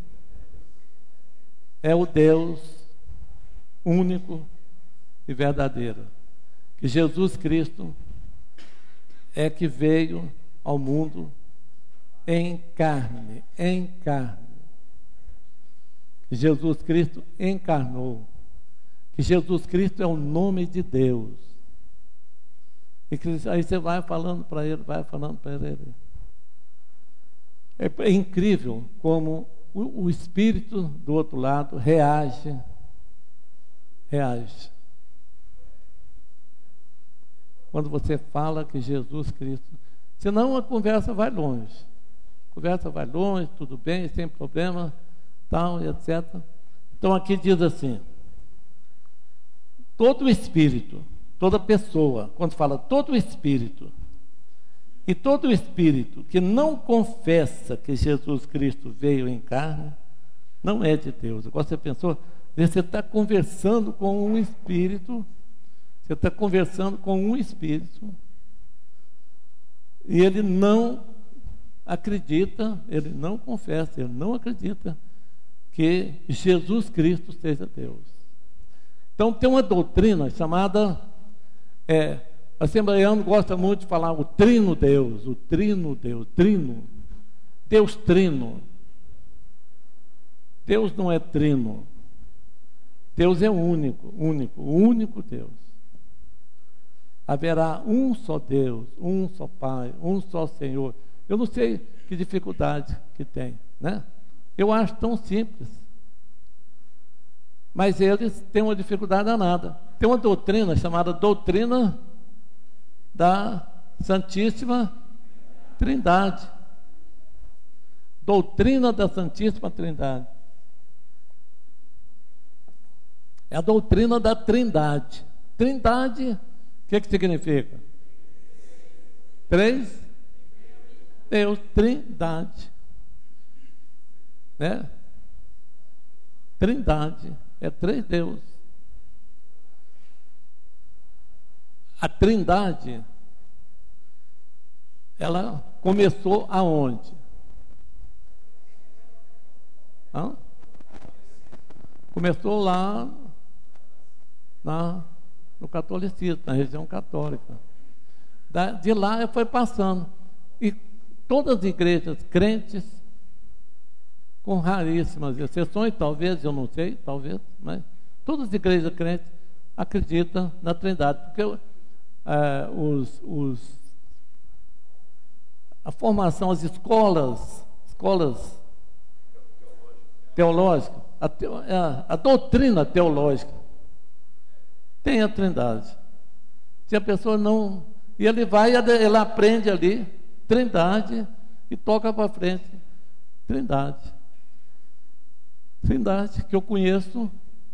é o Deus único e verdadeiro, que Jesus Cristo é que veio ao mundo em carne, em carne. Que Jesus Cristo encarnou. Que Jesus Cristo é o nome de Deus. E que, aí você vai falando para ele, vai falando para ele. É, é incrível como o, o Espírito do outro lado reage. Reage. Quando você fala que Jesus Cristo... Senão a conversa vai longe. A conversa vai longe, tudo bem, sem problema, tal, etcétera. Então aqui diz assim: todo espírito, toda pessoa, quando fala todo espírito, e todo espírito que não confessa que Jesus Cristo veio em carne, não é de Deus. Agora você pensou, você está conversando com um espírito, você está conversando com um espírito, e ele não acredita, ele não confessa, ele não acredita que Jesus Cristo seja Deus. Então tem uma doutrina chamada, é, o assembleiano gosta muito de falar o trino Deus, o trino Deus, trino, Deus trino. Deus não é trino, Deus é único, único, o único Deus. Haverá um só Deus, um só Pai, um só Senhor. Eu não sei que dificuldade que tem, né? Eu acho tão simples. Mas eles têm uma dificuldade danada. Tem uma doutrina chamada doutrina da Santíssima Trindade. Doutrina da Santíssima Trindade. É a doutrina da Trindade. Trindade, o que, que significa? Três Deus, Trindade. Né? Trindade, é três Deus. A Trindade, ela começou aonde? Hã? Começou lá na, no catolicismo, na região católica. Da, de lá foi passando. E todas as igrejas crentes, com raríssimas exceções, talvez, eu não sei, talvez, mas todas as igrejas crentes acreditam na Trindade, porque é, os, os, a formação, as escolas, escolas teológicas, a, a, a doutrina teológica tem a Trindade. Se a pessoa não... E ele vai, ele aprende ali, Trindade, e toca para frente. Trindade. Trindade, que eu conheço.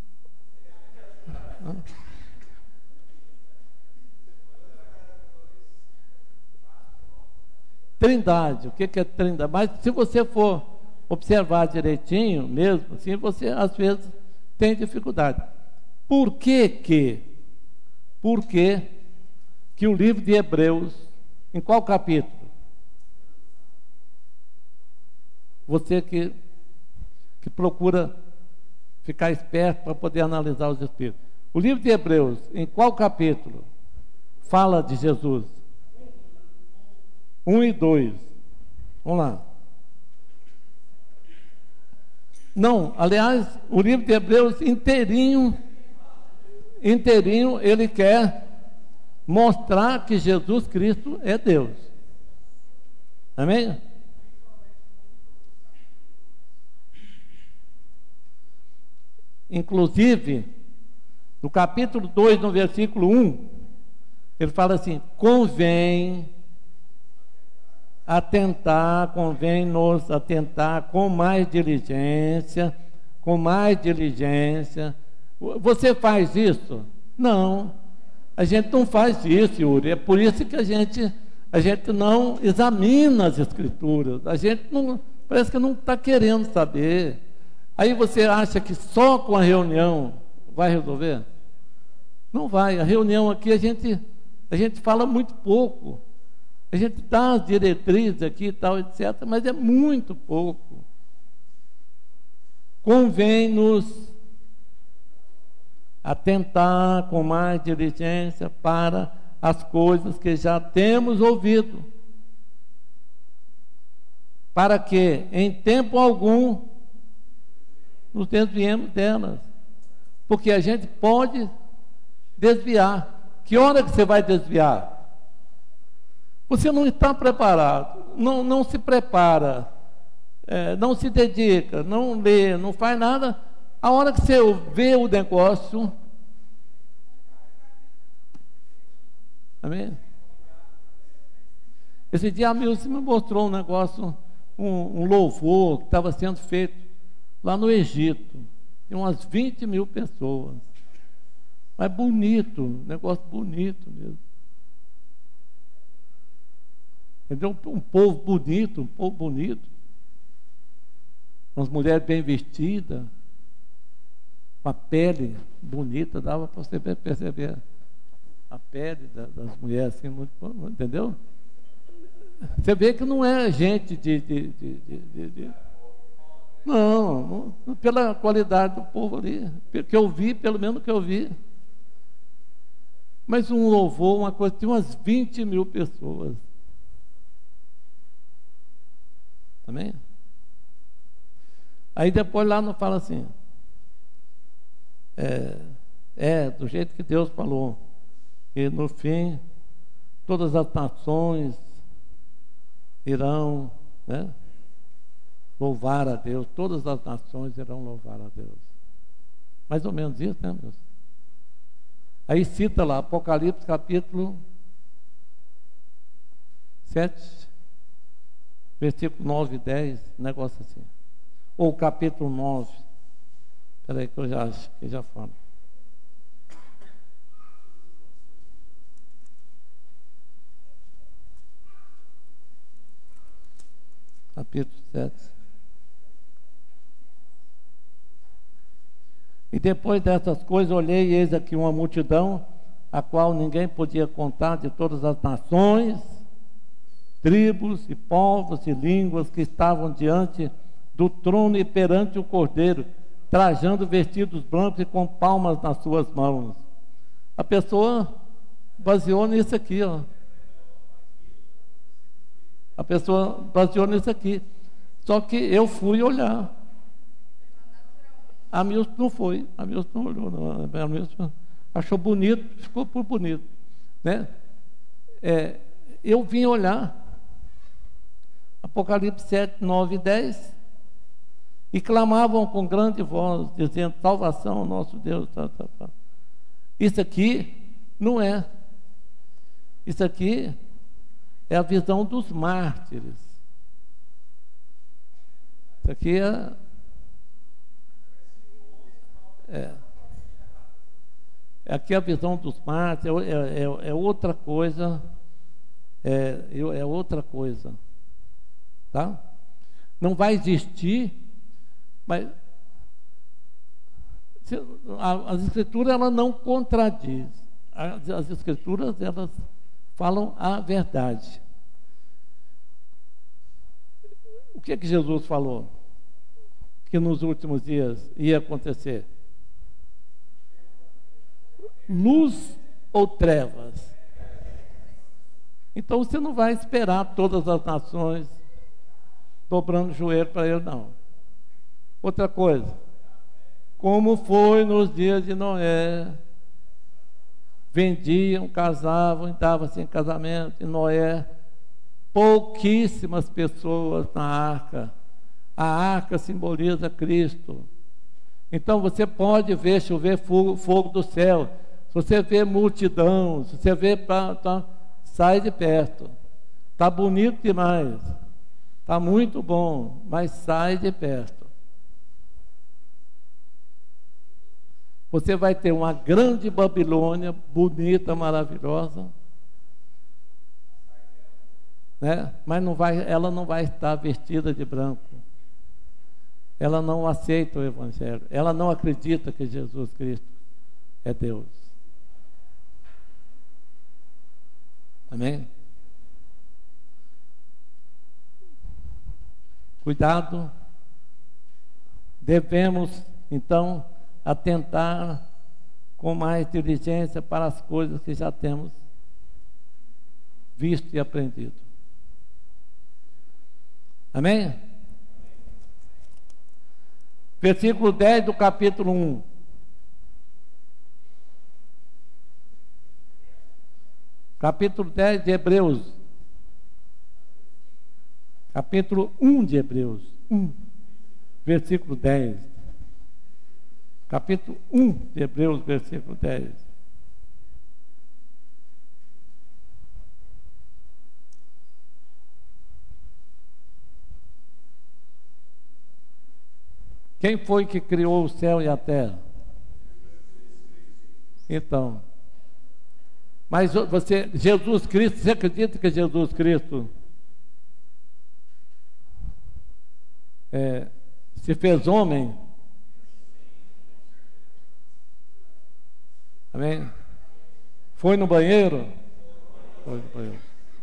Trindade, o que é Trindade? Mas se você for observar direitinho, mesmo assim, você às vezes tem dificuldade. Por que que? Por que que o livro de Hebreus, em qual capítulo? Você que, que procura ficar esperto para poder analisar os Espíritos. O livro de Hebreus, em qual capítulo fala de Jesus? Um e dois. Vamos lá. Não, aliás, o livro de Hebreus inteirinho, inteirinho, ele quer mostrar que Jesus Cristo é Deus. Amém? Inclusive, no capítulo dois, no versículo um, ele fala assim: convém atentar, convém nos atentar com mais diligência, com mais diligência. Você faz isso? Não, a gente não faz isso, Yuri. É por isso que a gente, a gente não examina as Escrituras. A gente não, parece que não está querendo saber. Aí você acha que só com a reunião vai resolver? Não vai. A reunião aqui a gente, a gente fala muito pouco. A gente dá as diretrizes aqui e tal, etcétera, mas é muito pouco. Convém-nos atentar com mais diligência para as coisas que já temos ouvido, para que, em tempo algum, nos desviemos delas, porque a gente pode desviar. Que hora que você vai desviar? Você não está preparado, não, não se prepara, é, não se dedica, não lê, não faz nada. A hora que você vê o negócio, amém? Esse dia a Milce me mostrou um negócio, um, um louvor que estava sendo feito lá no Egito. Tinha umas vinte mil pessoas. Mas bonito, negócio bonito mesmo. Entendeu? Um povo bonito, um povo bonito. Umas mulheres bem vestidas, com a pele bonita, dava para você perceber a pele das mulheres assim, muito, entendeu? Você vê que não é gente de, de, de, de, de não, não, pela qualidade do povo ali, que eu vi, pelo menos que eu vi. Mas um louvor, uma coisa, tinha umas vinte mil pessoas. Amém? Aí depois lá não fala assim, é, é do jeito que Deus falou, que no fim todas as nações irão, né, louvar a Deus, todas as nações irão louvar a Deus. Mais ou menos isso, né, meus? Aí cita lá, Apocalipse capítulo sete, versículo nove e dez, negócio assim. Ou capítulo nove. Espera aí que eu já acho, que já falo. Capítulo sete. E depois dessas coisas olhei, e eis aqui uma multidão, a qual ninguém podia contar, de todas as nações, tribos e povos e línguas que estavam diante do trono e perante o Cordeiro, trajando vestidos brancos e com palmas nas suas mãos. A pessoa baseou nisso aqui, ó. A pessoa baseou nisso aqui. Só que eu fui olhar. A Milton não foi. A Milton não olhou, não. A Milton achou bonito, ficou por bonito, né? É, eu vim olhar Apocalipse sete, nove e dez, e clamavam com grande voz, dizendo: salvação ao nosso Deus. Tá, tá, tá. Isso aqui não é. Isso aqui é a visão dos mártires. Isso aqui é, é, é aqui a visão dos mártires, é, é, é outra coisa, é, é outra coisa, tá? Não vai existir, mas as escrituras ela não contradiz, as, as escrituras elas falam a verdade. O que é que Jesus falou que nos últimos dias ia acontecer? Luz ou trevas? Então você não vai esperar todas as nações dobrando o joelho para ele, não. Outra coisa, como foi nos dias de Noé, vendiam, casavam, davam sem casamento, e Noé, pouquíssimas pessoas na arca. A arca simboliza Cristo. Então você pode ver chover fogo, fogo do céu. Se você vê multidão, se você vê, pra, tá, sai de perto. Está bonito demais, está muito bom, mas sai de perto. Você vai ter uma grande Babilônia, bonita, maravilhosa, né? Mas não vai, ela não vai estar vestida de branco. Ela não aceita o Evangelho. Ela não acredita que Jesus Cristo é Deus. Amém? Cuidado. Devemos, então, atentar com mais diligência para as coisas que já temos visto e aprendido. Amém? Versículo dez do capítulo um. Capítulo dez de Hebreus. Capítulo um de Hebreus. um. Versículo dez. Capítulo um de Hebreus, versículo dez. Quem foi que criou o céu e a terra? Então, mas você, Jesus Cristo, você acredita que Jesus Cristo é, se fez homem? Amém? Foi no banheiro? Foi no banheiro.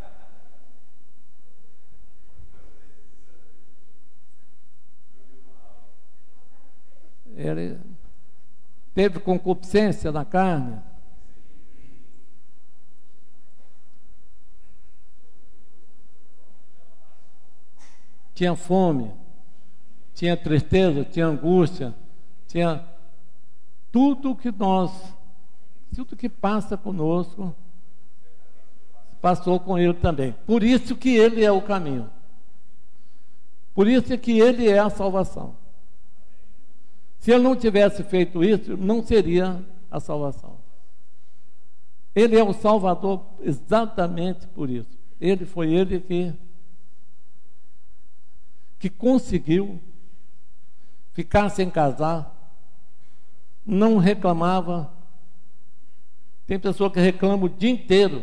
Ele teve concupiscência na carne? Tinha fome, tinha tristeza, tinha angústia, tinha tudo que nós, tudo que passa conosco, passou com ele também. Por isso que ele é o caminho. Por isso que ele é a salvação. Se ele não tivesse feito isso, não seria a salvação. Ele é o Salvador exatamente por isso. Ele foi ele que, que conseguiu ficar sem casar, não reclamava. Tem pessoa que reclama o dia inteiro.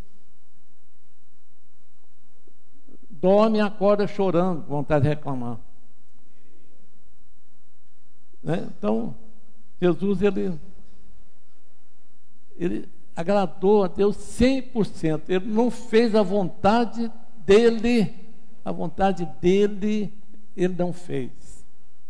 Dorme e acorda chorando, vontade de reclamar. Né? Então, Jesus, ele, ele agradou a Deus cem por cento. Ele não fez a vontade dele, a vontade dele, ele não fez.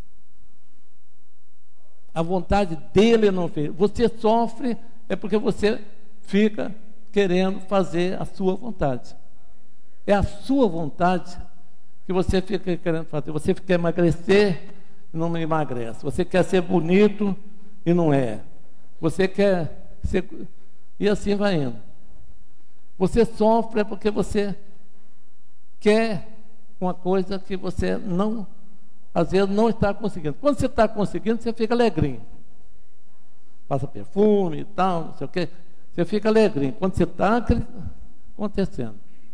A vontade dele não fez. Você sofre é porque você fica querendo fazer a sua vontade. É a sua vontade que você fica querendo fazer. Você quer emagrecer e não emagrece. Você quer ser bonito e não é. Você quer ser... E assim vai indo. Você sofre é porque você quer uma coisa que você não, às vezes, não está conseguindo. Quando você está conseguindo, você fica alegrinho. Passa perfume e tal, não sei o quê. Você fica alegrinho. Quando você está acontecendo.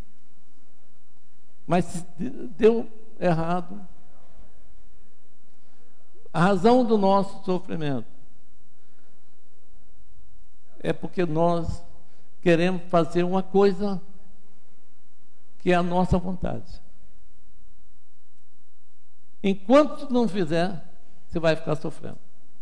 Mas se deu errado. A razão do nosso sofrimento é porque nós queremos fazer uma coisa que é a nossa vontade. Enquanto não fizer, você vai ficar sofrendo.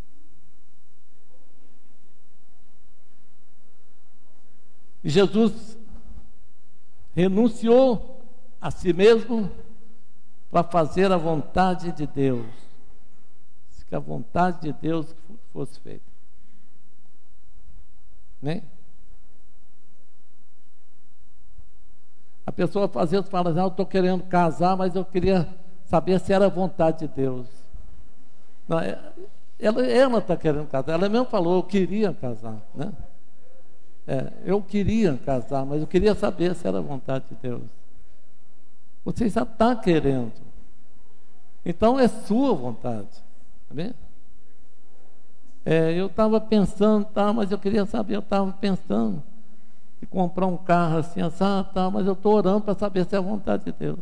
E Jesus renunciou a si mesmo para fazer a vontade de Deus. Que a vontade de Deus fosse feita. Né? A pessoa às vezes fala assim, ah, eu estou querendo casar, mas eu queria saber se era a vontade de Deus. Não, ela está querendo casar, ela mesmo falou, eu queria casar, né? É, eu queria casar, mas eu queria saber se era a vontade de Deus. Você já está querendo. Então é sua vontade. Tá vendo? É, eu estava pensando, tá, mas eu queria saber, eu estava pensando em comprar um carro assim, assim tá, mas eu estou orando para saber se é a vontade de Deus.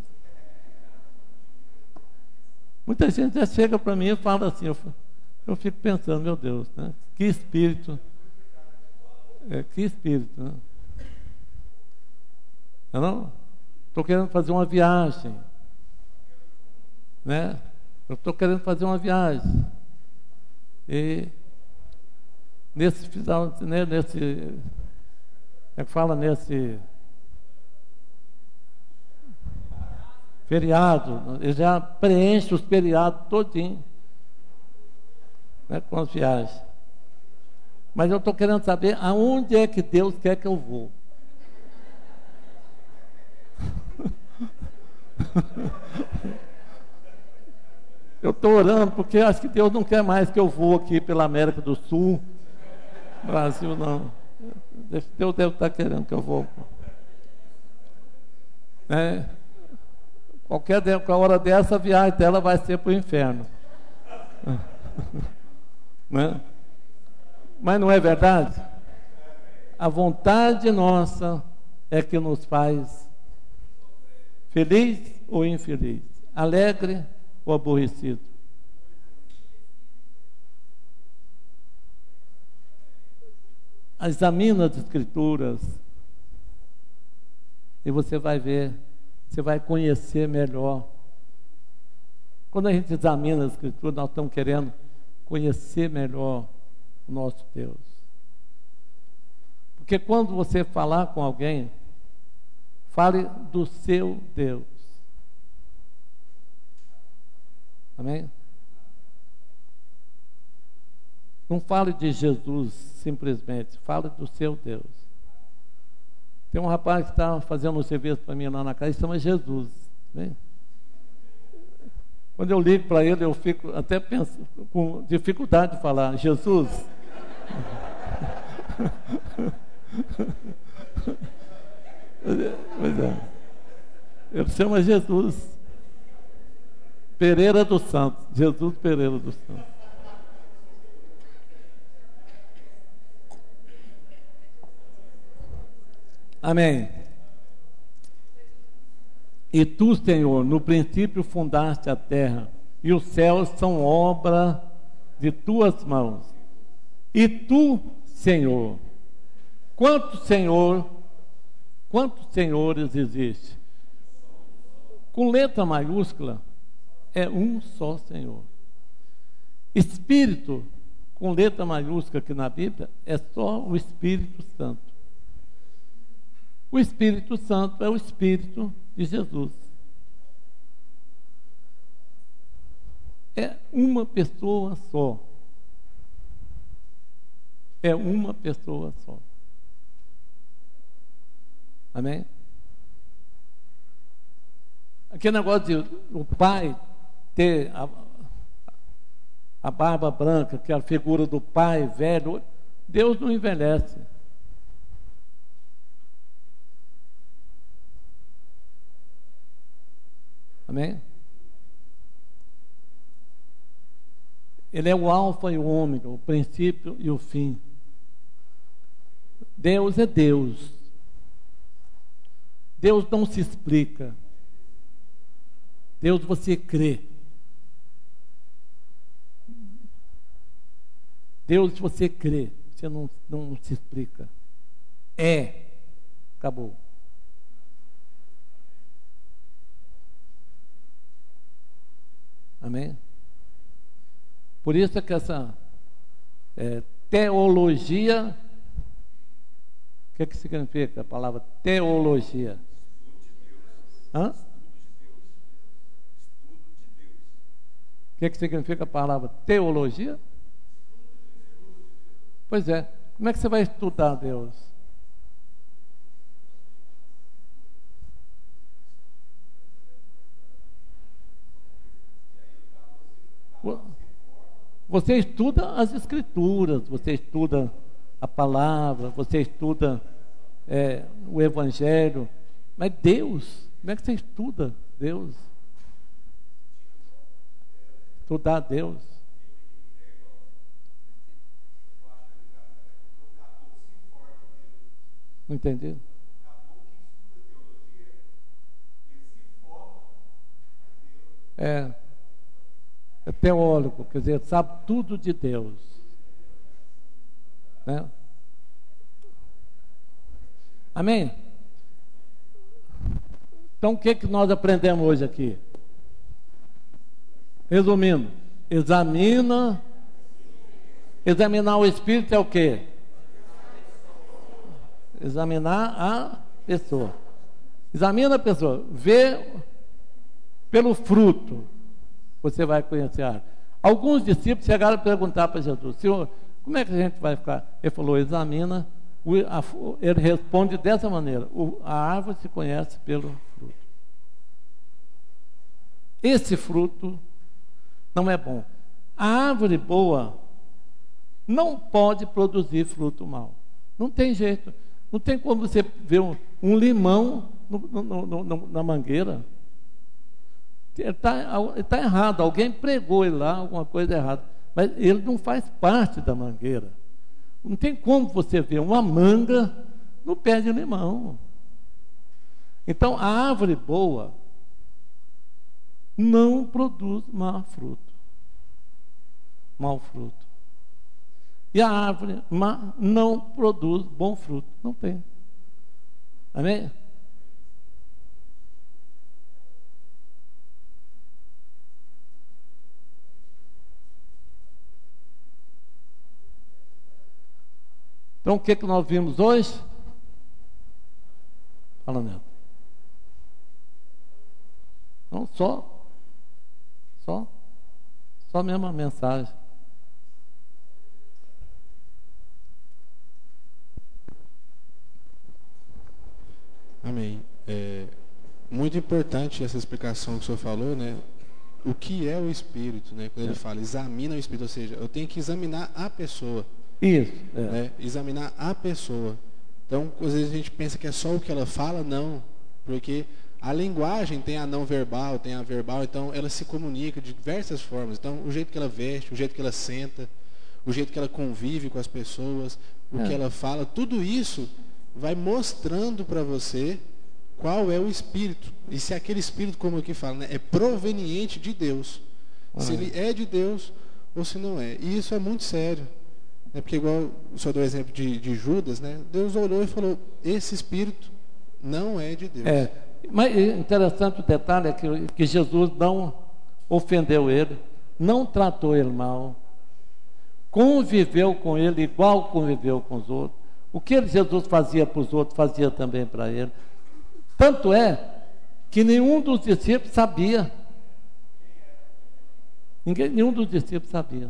Muita gente já chega para mim e fala assim, eu, eu fico pensando, meu Deus, né? Que espírito, é, que espírito, né? Não? Estou querendo fazer uma viagem, né? Eu estou querendo fazer uma viagem. E nesse final, né, nesse, é que fala nesse feriado, ele já preenche os feriados todinho, né, com as viagens. Mas eu estou querendo saber aonde é que Deus quer que eu vou. Eu estou orando porque acho que Deus não quer mais que eu vou aqui pela América do Sul, Brasil não. Deus deve estar querendo que eu vou. É, qualquer hora dessa, a viagem dela vai ser para o inferno. Né? Mas não é verdade? A vontade nossa é que nos faz feliz ou infeliz, alegre ou aborrecido. examina as Escrituras e você vai ver, você vai conhecer melhor. Quando a gente examina as Escrituras, nós estamos querendo conhecer melhor o nosso Deus. Porque quando você falar com alguém, fale do seu Deus. Amém? Não fale de Jesus simplesmente, fale do seu Deus. Tem um rapaz que está fazendo um serviço para mim lá na casa, ele chama Jesus. Né? Quando eu ligo para ele, eu fico até penso, com dificuldade de falar, Jesus. Pois é. Ele chama Jesus Pereira dos Santos. Jesus Pereira dos Santos. Amém. E tu, Senhor, no princípio fundaste a terra, e os céus são obra de tuas mãos. E tu, Senhor, quantos Senhor, quantos senhores existe? Com letra maiúscula, é um só Senhor. Espírito, com letra maiúscula aqui na Bíblia, é só o Espírito Santo. O Espírito Santo é o Espírito de Jesus. É uma pessoa só. É uma pessoa só. Amém? Aquele negócio de o pai ter a, a barba branca, que é a figura do pai velho, Deus não envelhece. Amém? Ele é o alfa e o ômega, o princípio e o fim. Deus é Deus. Deus não se explica. Deus você crê. Deus você crê. Você não, não se explica. É. Acabou. Amém? Por isso é que essa é, teologia, o que, é que significa a palavra teologia? Hã? O que, é que significa a palavra teologia? Pois é, como é que você vai estudar Deus? Você estuda as Escrituras, você estuda a palavra, você estuda é, o Evangelho, mas Deus, como é que você estuda Deus? Estudar Deus. Não entendi? É. É teólogo, quer dizer, sabe tudo de Deus. Né? Amém? Então, o que, que nós aprendemos hoje aqui? Resumindo, examina. Examinar o Espírito é o quê? Examinar a pessoa. Examina a pessoa. Vê pelo fruto. Você vai conhecer a árvore. Alguns discípulos chegaram a perguntar para Jesus: Senhor, como é que a gente vai ficar? Ele falou: examina. Ele responde dessa maneira: a árvore se conhece pelo fruto. Esse fruto não é bom. A árvore boa não pode produzir fruto mau. Não tem jeito. Não tem como você ver um, um limão no, no, no, no, na mangueira. Ele está tá errado, alguém pregou ele lá, alguma coisa errada, mas ele não faz parte da mangueira. Não tem como você ver uma manga no pé de limão. Então, a árvore boa não produz mau fruto. Mau fruto. E a árvore má não produz bom fruto. Não tem. Amém? Então, o que, que nós vimos hoje? Fala, Neto. Não, só, só, só a mesma mensagem. Amém. É muito importante essa explicação que o senhor falou, né? O que é o Espírito, né? Quando ele fala, examina o Espírito, ou seja, eu tenho que examinar a pessoa. Isso. É. Né? Examinar a pessoa. Então, às vezes a gente pensa que é só o que ela fala, não. Porque a linguagem tem a não verbal, tem a verbal, então ela se comunica de diversas formas. Então, o jeito que ela veste, o jeito que ela senta, o jeito que ela convive com as pessoas, o É. que ela fala, tudo isso vai mostrando para você qual é o Espírito. E se aquele Espírito, como aqui fala, né, é proveniente de Deus. Se ele é de Deus ou se não é. E isso é muito sério. É porque, igual o senhor deu o exemplo de, de Judas, né? Deus olhou e falou, esse Espírito não é de Deus. É. Mas interessante o detalhe é que, que Jesus não ofendeu ele, não tratou ele mal, conviveu com ele igual conviveu com os outros. O que ele, Jesus fazia para os outros, fazia também para ele. Tanto é que nenhum dos discípulos sabia. Ninguém, nenhum dos discípulos sabia.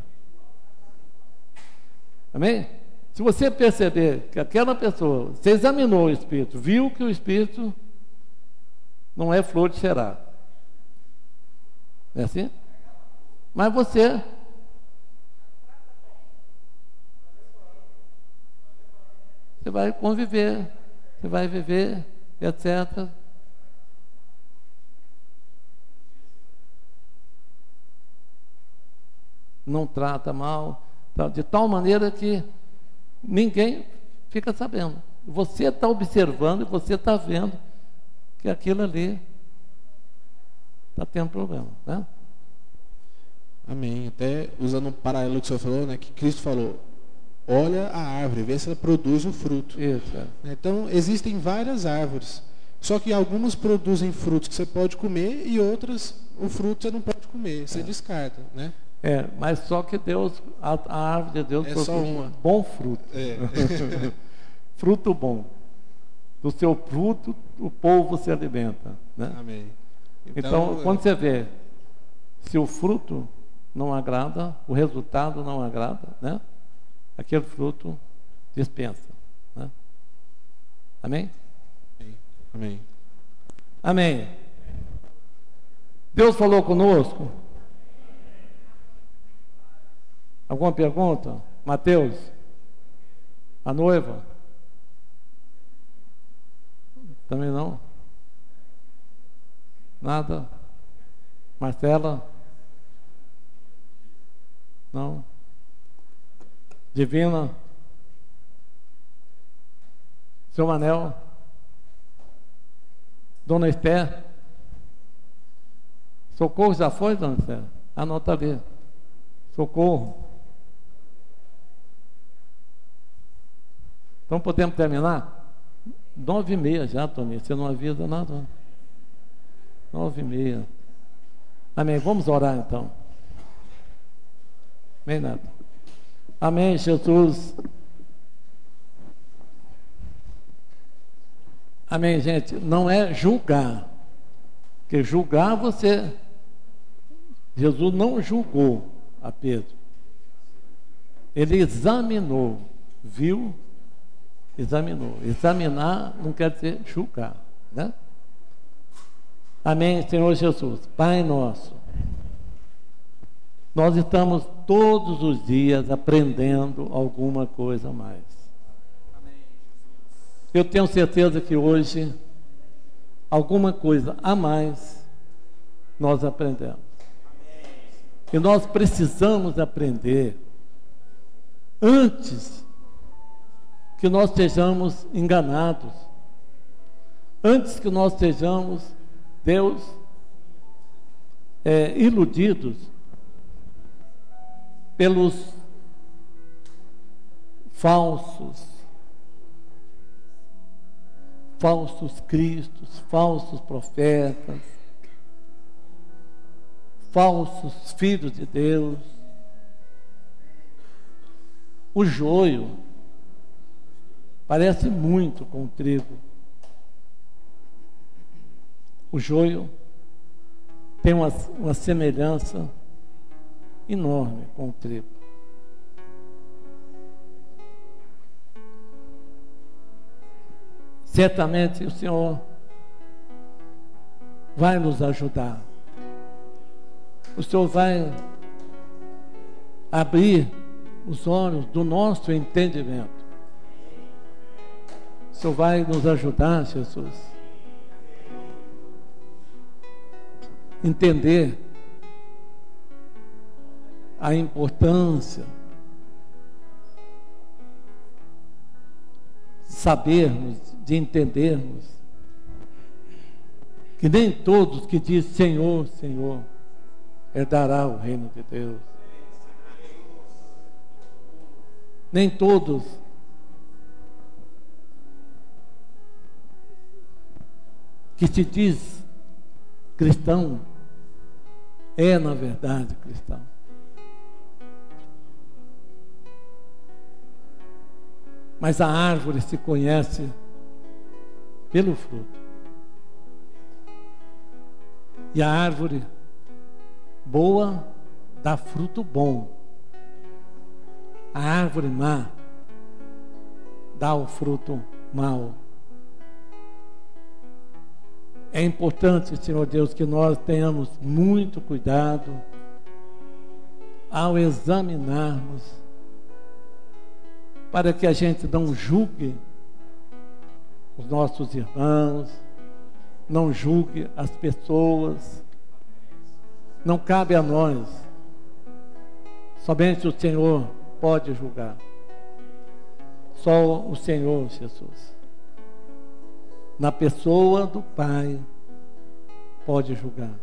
Amém? Se você perceber que aquela pessoa, você examinou o Espírito, viu que o Espírito não é flor de cheirar. Não é assim? Mas você você vai conviver, você vai viver, etcétera. Não trata mal, de tal maneira que ninguém fica sabendo. Você está observando e você está vendo que aquilo ali está tendo problema, né? Amém. Até usando um paralelo que o senhor falou, né, que Cristo falou, olha a árvore, vê se ela produz o fruto. Isso, é. Então, existem várias árvores, só que algumas produzem frutos que você pode comer e outras, o fruto você não pode comer, você É. descarta, né? É, mas só que Deus, a, a árvore de Deus É produz só uma. bom fruto. É. Fruto bom. Do seu fruto, o povo se alimenta, né? Amém. Então, quando você vê, se o fruto não agrada, o resultado não agrada, né? Aquele fruto dispensa, né? Amém? Amém. Amém. Deus falou conosco? Alguma pergunta? Mateus? A noiva? Também não? Nada? Marcela? Não? Divina? Seu Manel? Dona Esther? Socorro já foi, Dona Esther? Anota ali. Socorro. Então podemos terminar? Nove e meia já, Tony. Você não avisa nada? Nove e meia. Amém. Vamos orar então. Amém, Neto? Amém, Jesus. Amém, gente. Não é julgar. Porque julgar você... Jesus não julgou a Pedro. Ele examinou. Viu? Examinou. Examinar não quer dizer julgar, né? Amém, Senhor Jesus. Pai nosso, nós estamos todos os dias aprendendo alguma coisa a mais. Eu tenho certeza que hoje alguma coisa a mais nós aprendemos. E nós precisamos aprender antes que nós sejamos enganados, antes que nós sejamos, Deus, é, iludidos pelos falsos, falsos cristos, falsos profetas, falsos filhos de Deus. O joio parece muito com o trigo. O joio tem uma, uma semelhança enorme com o trigo. Certamente o Senhor vai nos ajudar. O Senhor vai abrir os olhos do nosso entendimento. O Senhor vai nos ajudar, Jesus, entender a importância, sabermos, de entendermos que nem todos que dizem Senhor, Senhor, herdará o reino de Deus. Nem todos que se diz cristão é na verdade cristão. Mas a árvore se conhece pelo fruto. E a árvore boa dá fruto bom. A árvore má dá o fruto mau. É importante, Senhor Deus, que nós tenhamos muito cuidado ao examinarmos, para que a gente não julgue os nossos irmãos, não julgue as pessoas. Não cabe a nós. Somente o Senhor pode julgar. Só o Senhor Jesus, na pessoa do Pai, pode julgar.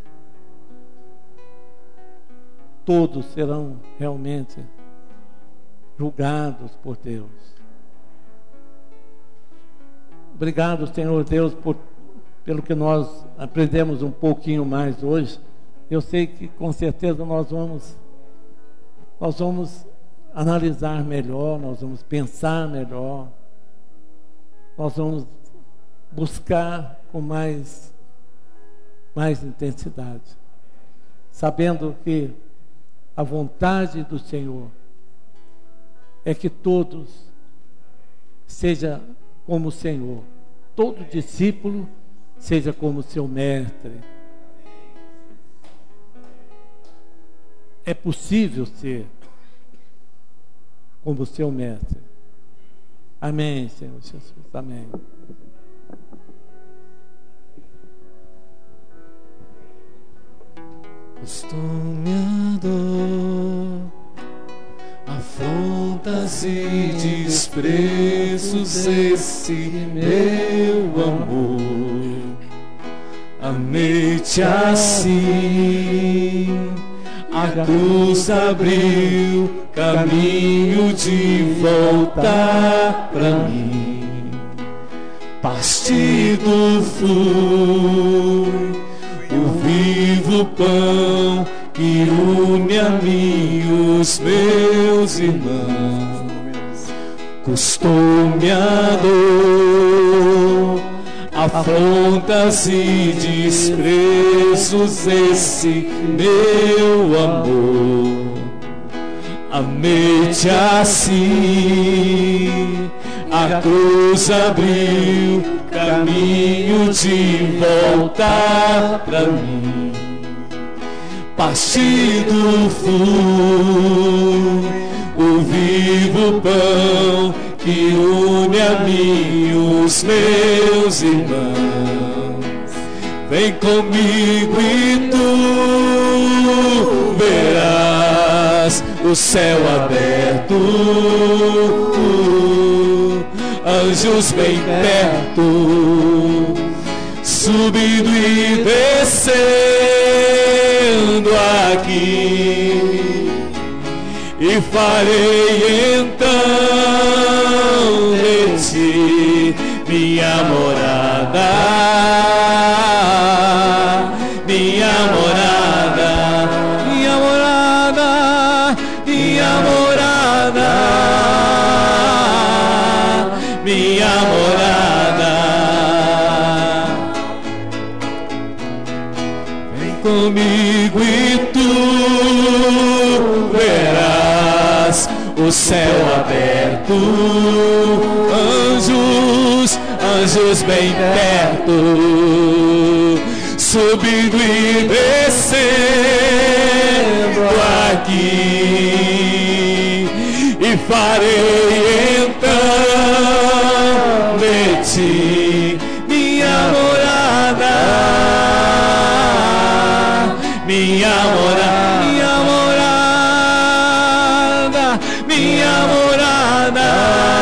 Todos serão realmente julgados por Deus. Obrigado, Senhor Deus, por, pelo que nós aprendemos um pouquinho mais hoje. Eu sei que com certeza nós vamos, nós vamos analisar melhor, nós vamos pensar melhor, nós vamos buscar com mais, mais intensidade, sabendo que a vontade do Senhor é que todos seja como o Senhor, todo discípulo seja como seu mestre. É possível ser como seu mestre. Amém, Senhor Jesus. Amém. Costume a dor, afrontas e despreços, esse meu amor, amei-te assim. A cruz abriu caminho de volta pra mim. Partido fui, o vivo pão que une a mim e os meus irmãos. Custou-me a dor, afrontas e desprezos, esse meu amor, amei-te assim. A cruz abriu caminho de volta pra mim. Partido fui, o vivo pão que une a mim e os meus irmãos. Vem comigo e tu verás o céu aberto, anjos bem perto, subindo e descendo aqui. e farei então de ti minha morada, minha morada, minha morada, minha morada, minha morada. Vem comigo e tu verás o céu aberto, anjos, anjos bem perto, subindo e descendo aqui, e farei então de ti minha morada, minha morada, minha morada,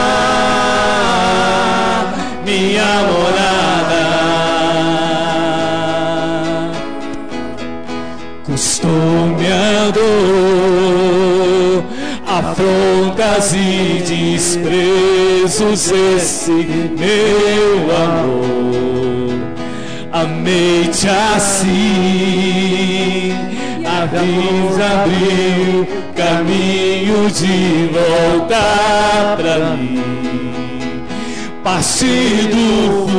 minha morada. Custou-me a dor, afrontas e desprezos, esse meu amor. Amei-te assim, a vida abriu caminho de voltar pra mim. Partido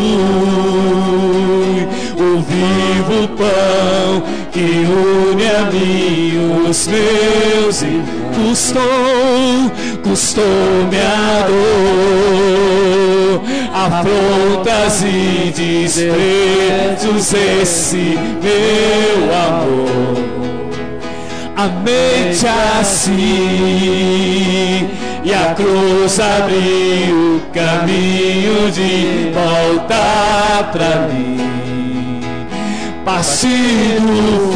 fui, o vivo pão que une a mim os meus irmãos. Custou, custou-me a dor, afrontas e desprezos, esse meu amor. Amei-te assim, e a cruz abriu caminho de voltar pra mim. Partido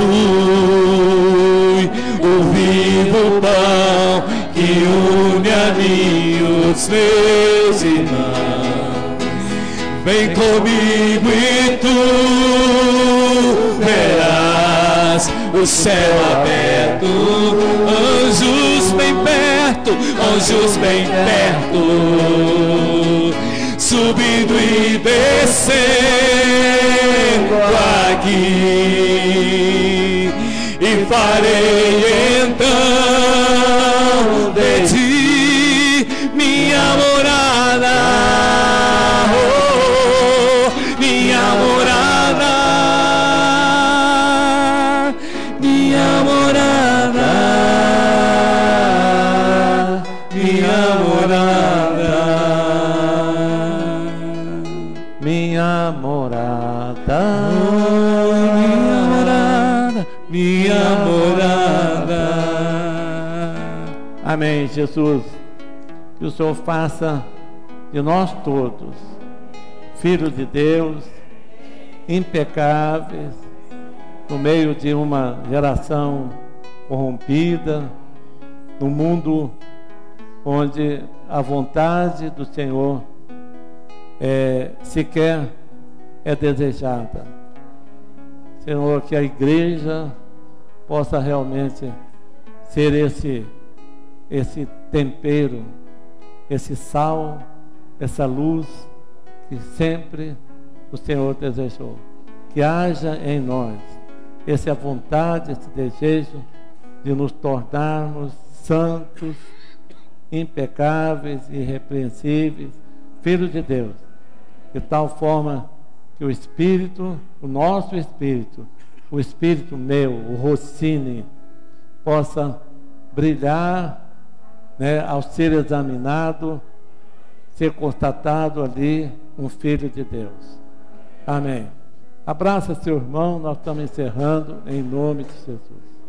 fui, o vivo pão que une a mim os meus irmãos. Vem comigo e tu verás o céu aberto, anjos bem perto, anjos bem perto, subindo e descendo aqui, e farei então de ti minha morada, oh, minha morada, minha morada, minha morada, minha morada, minha morada, minha morada. Amém, Jesus. Que o Senhor faça de nós todos filhos de Deus, impecáveis, no meio de uma geração corrompida, num mundo onde a vontade do Senhor é, sequer é desejada. Senhor, que a igreja possa realmente ser esse, esse tempero, esse sal, essa luz que sempre o Senhor desejou. Que haja em nós essa vontade, esse desejo de nos tornarmos santos, impecáveis, irrepreensíveis, filhos de Deus, de tal forma que o Espírito, o nosso Espírito, o Espírito meu, o Rossini, possa brilhar, né, ao ser examinado, ser constatado ali um filho de Deus. Amém. Abraça seu irmão, nós estamos encerrando em nome de Jesus.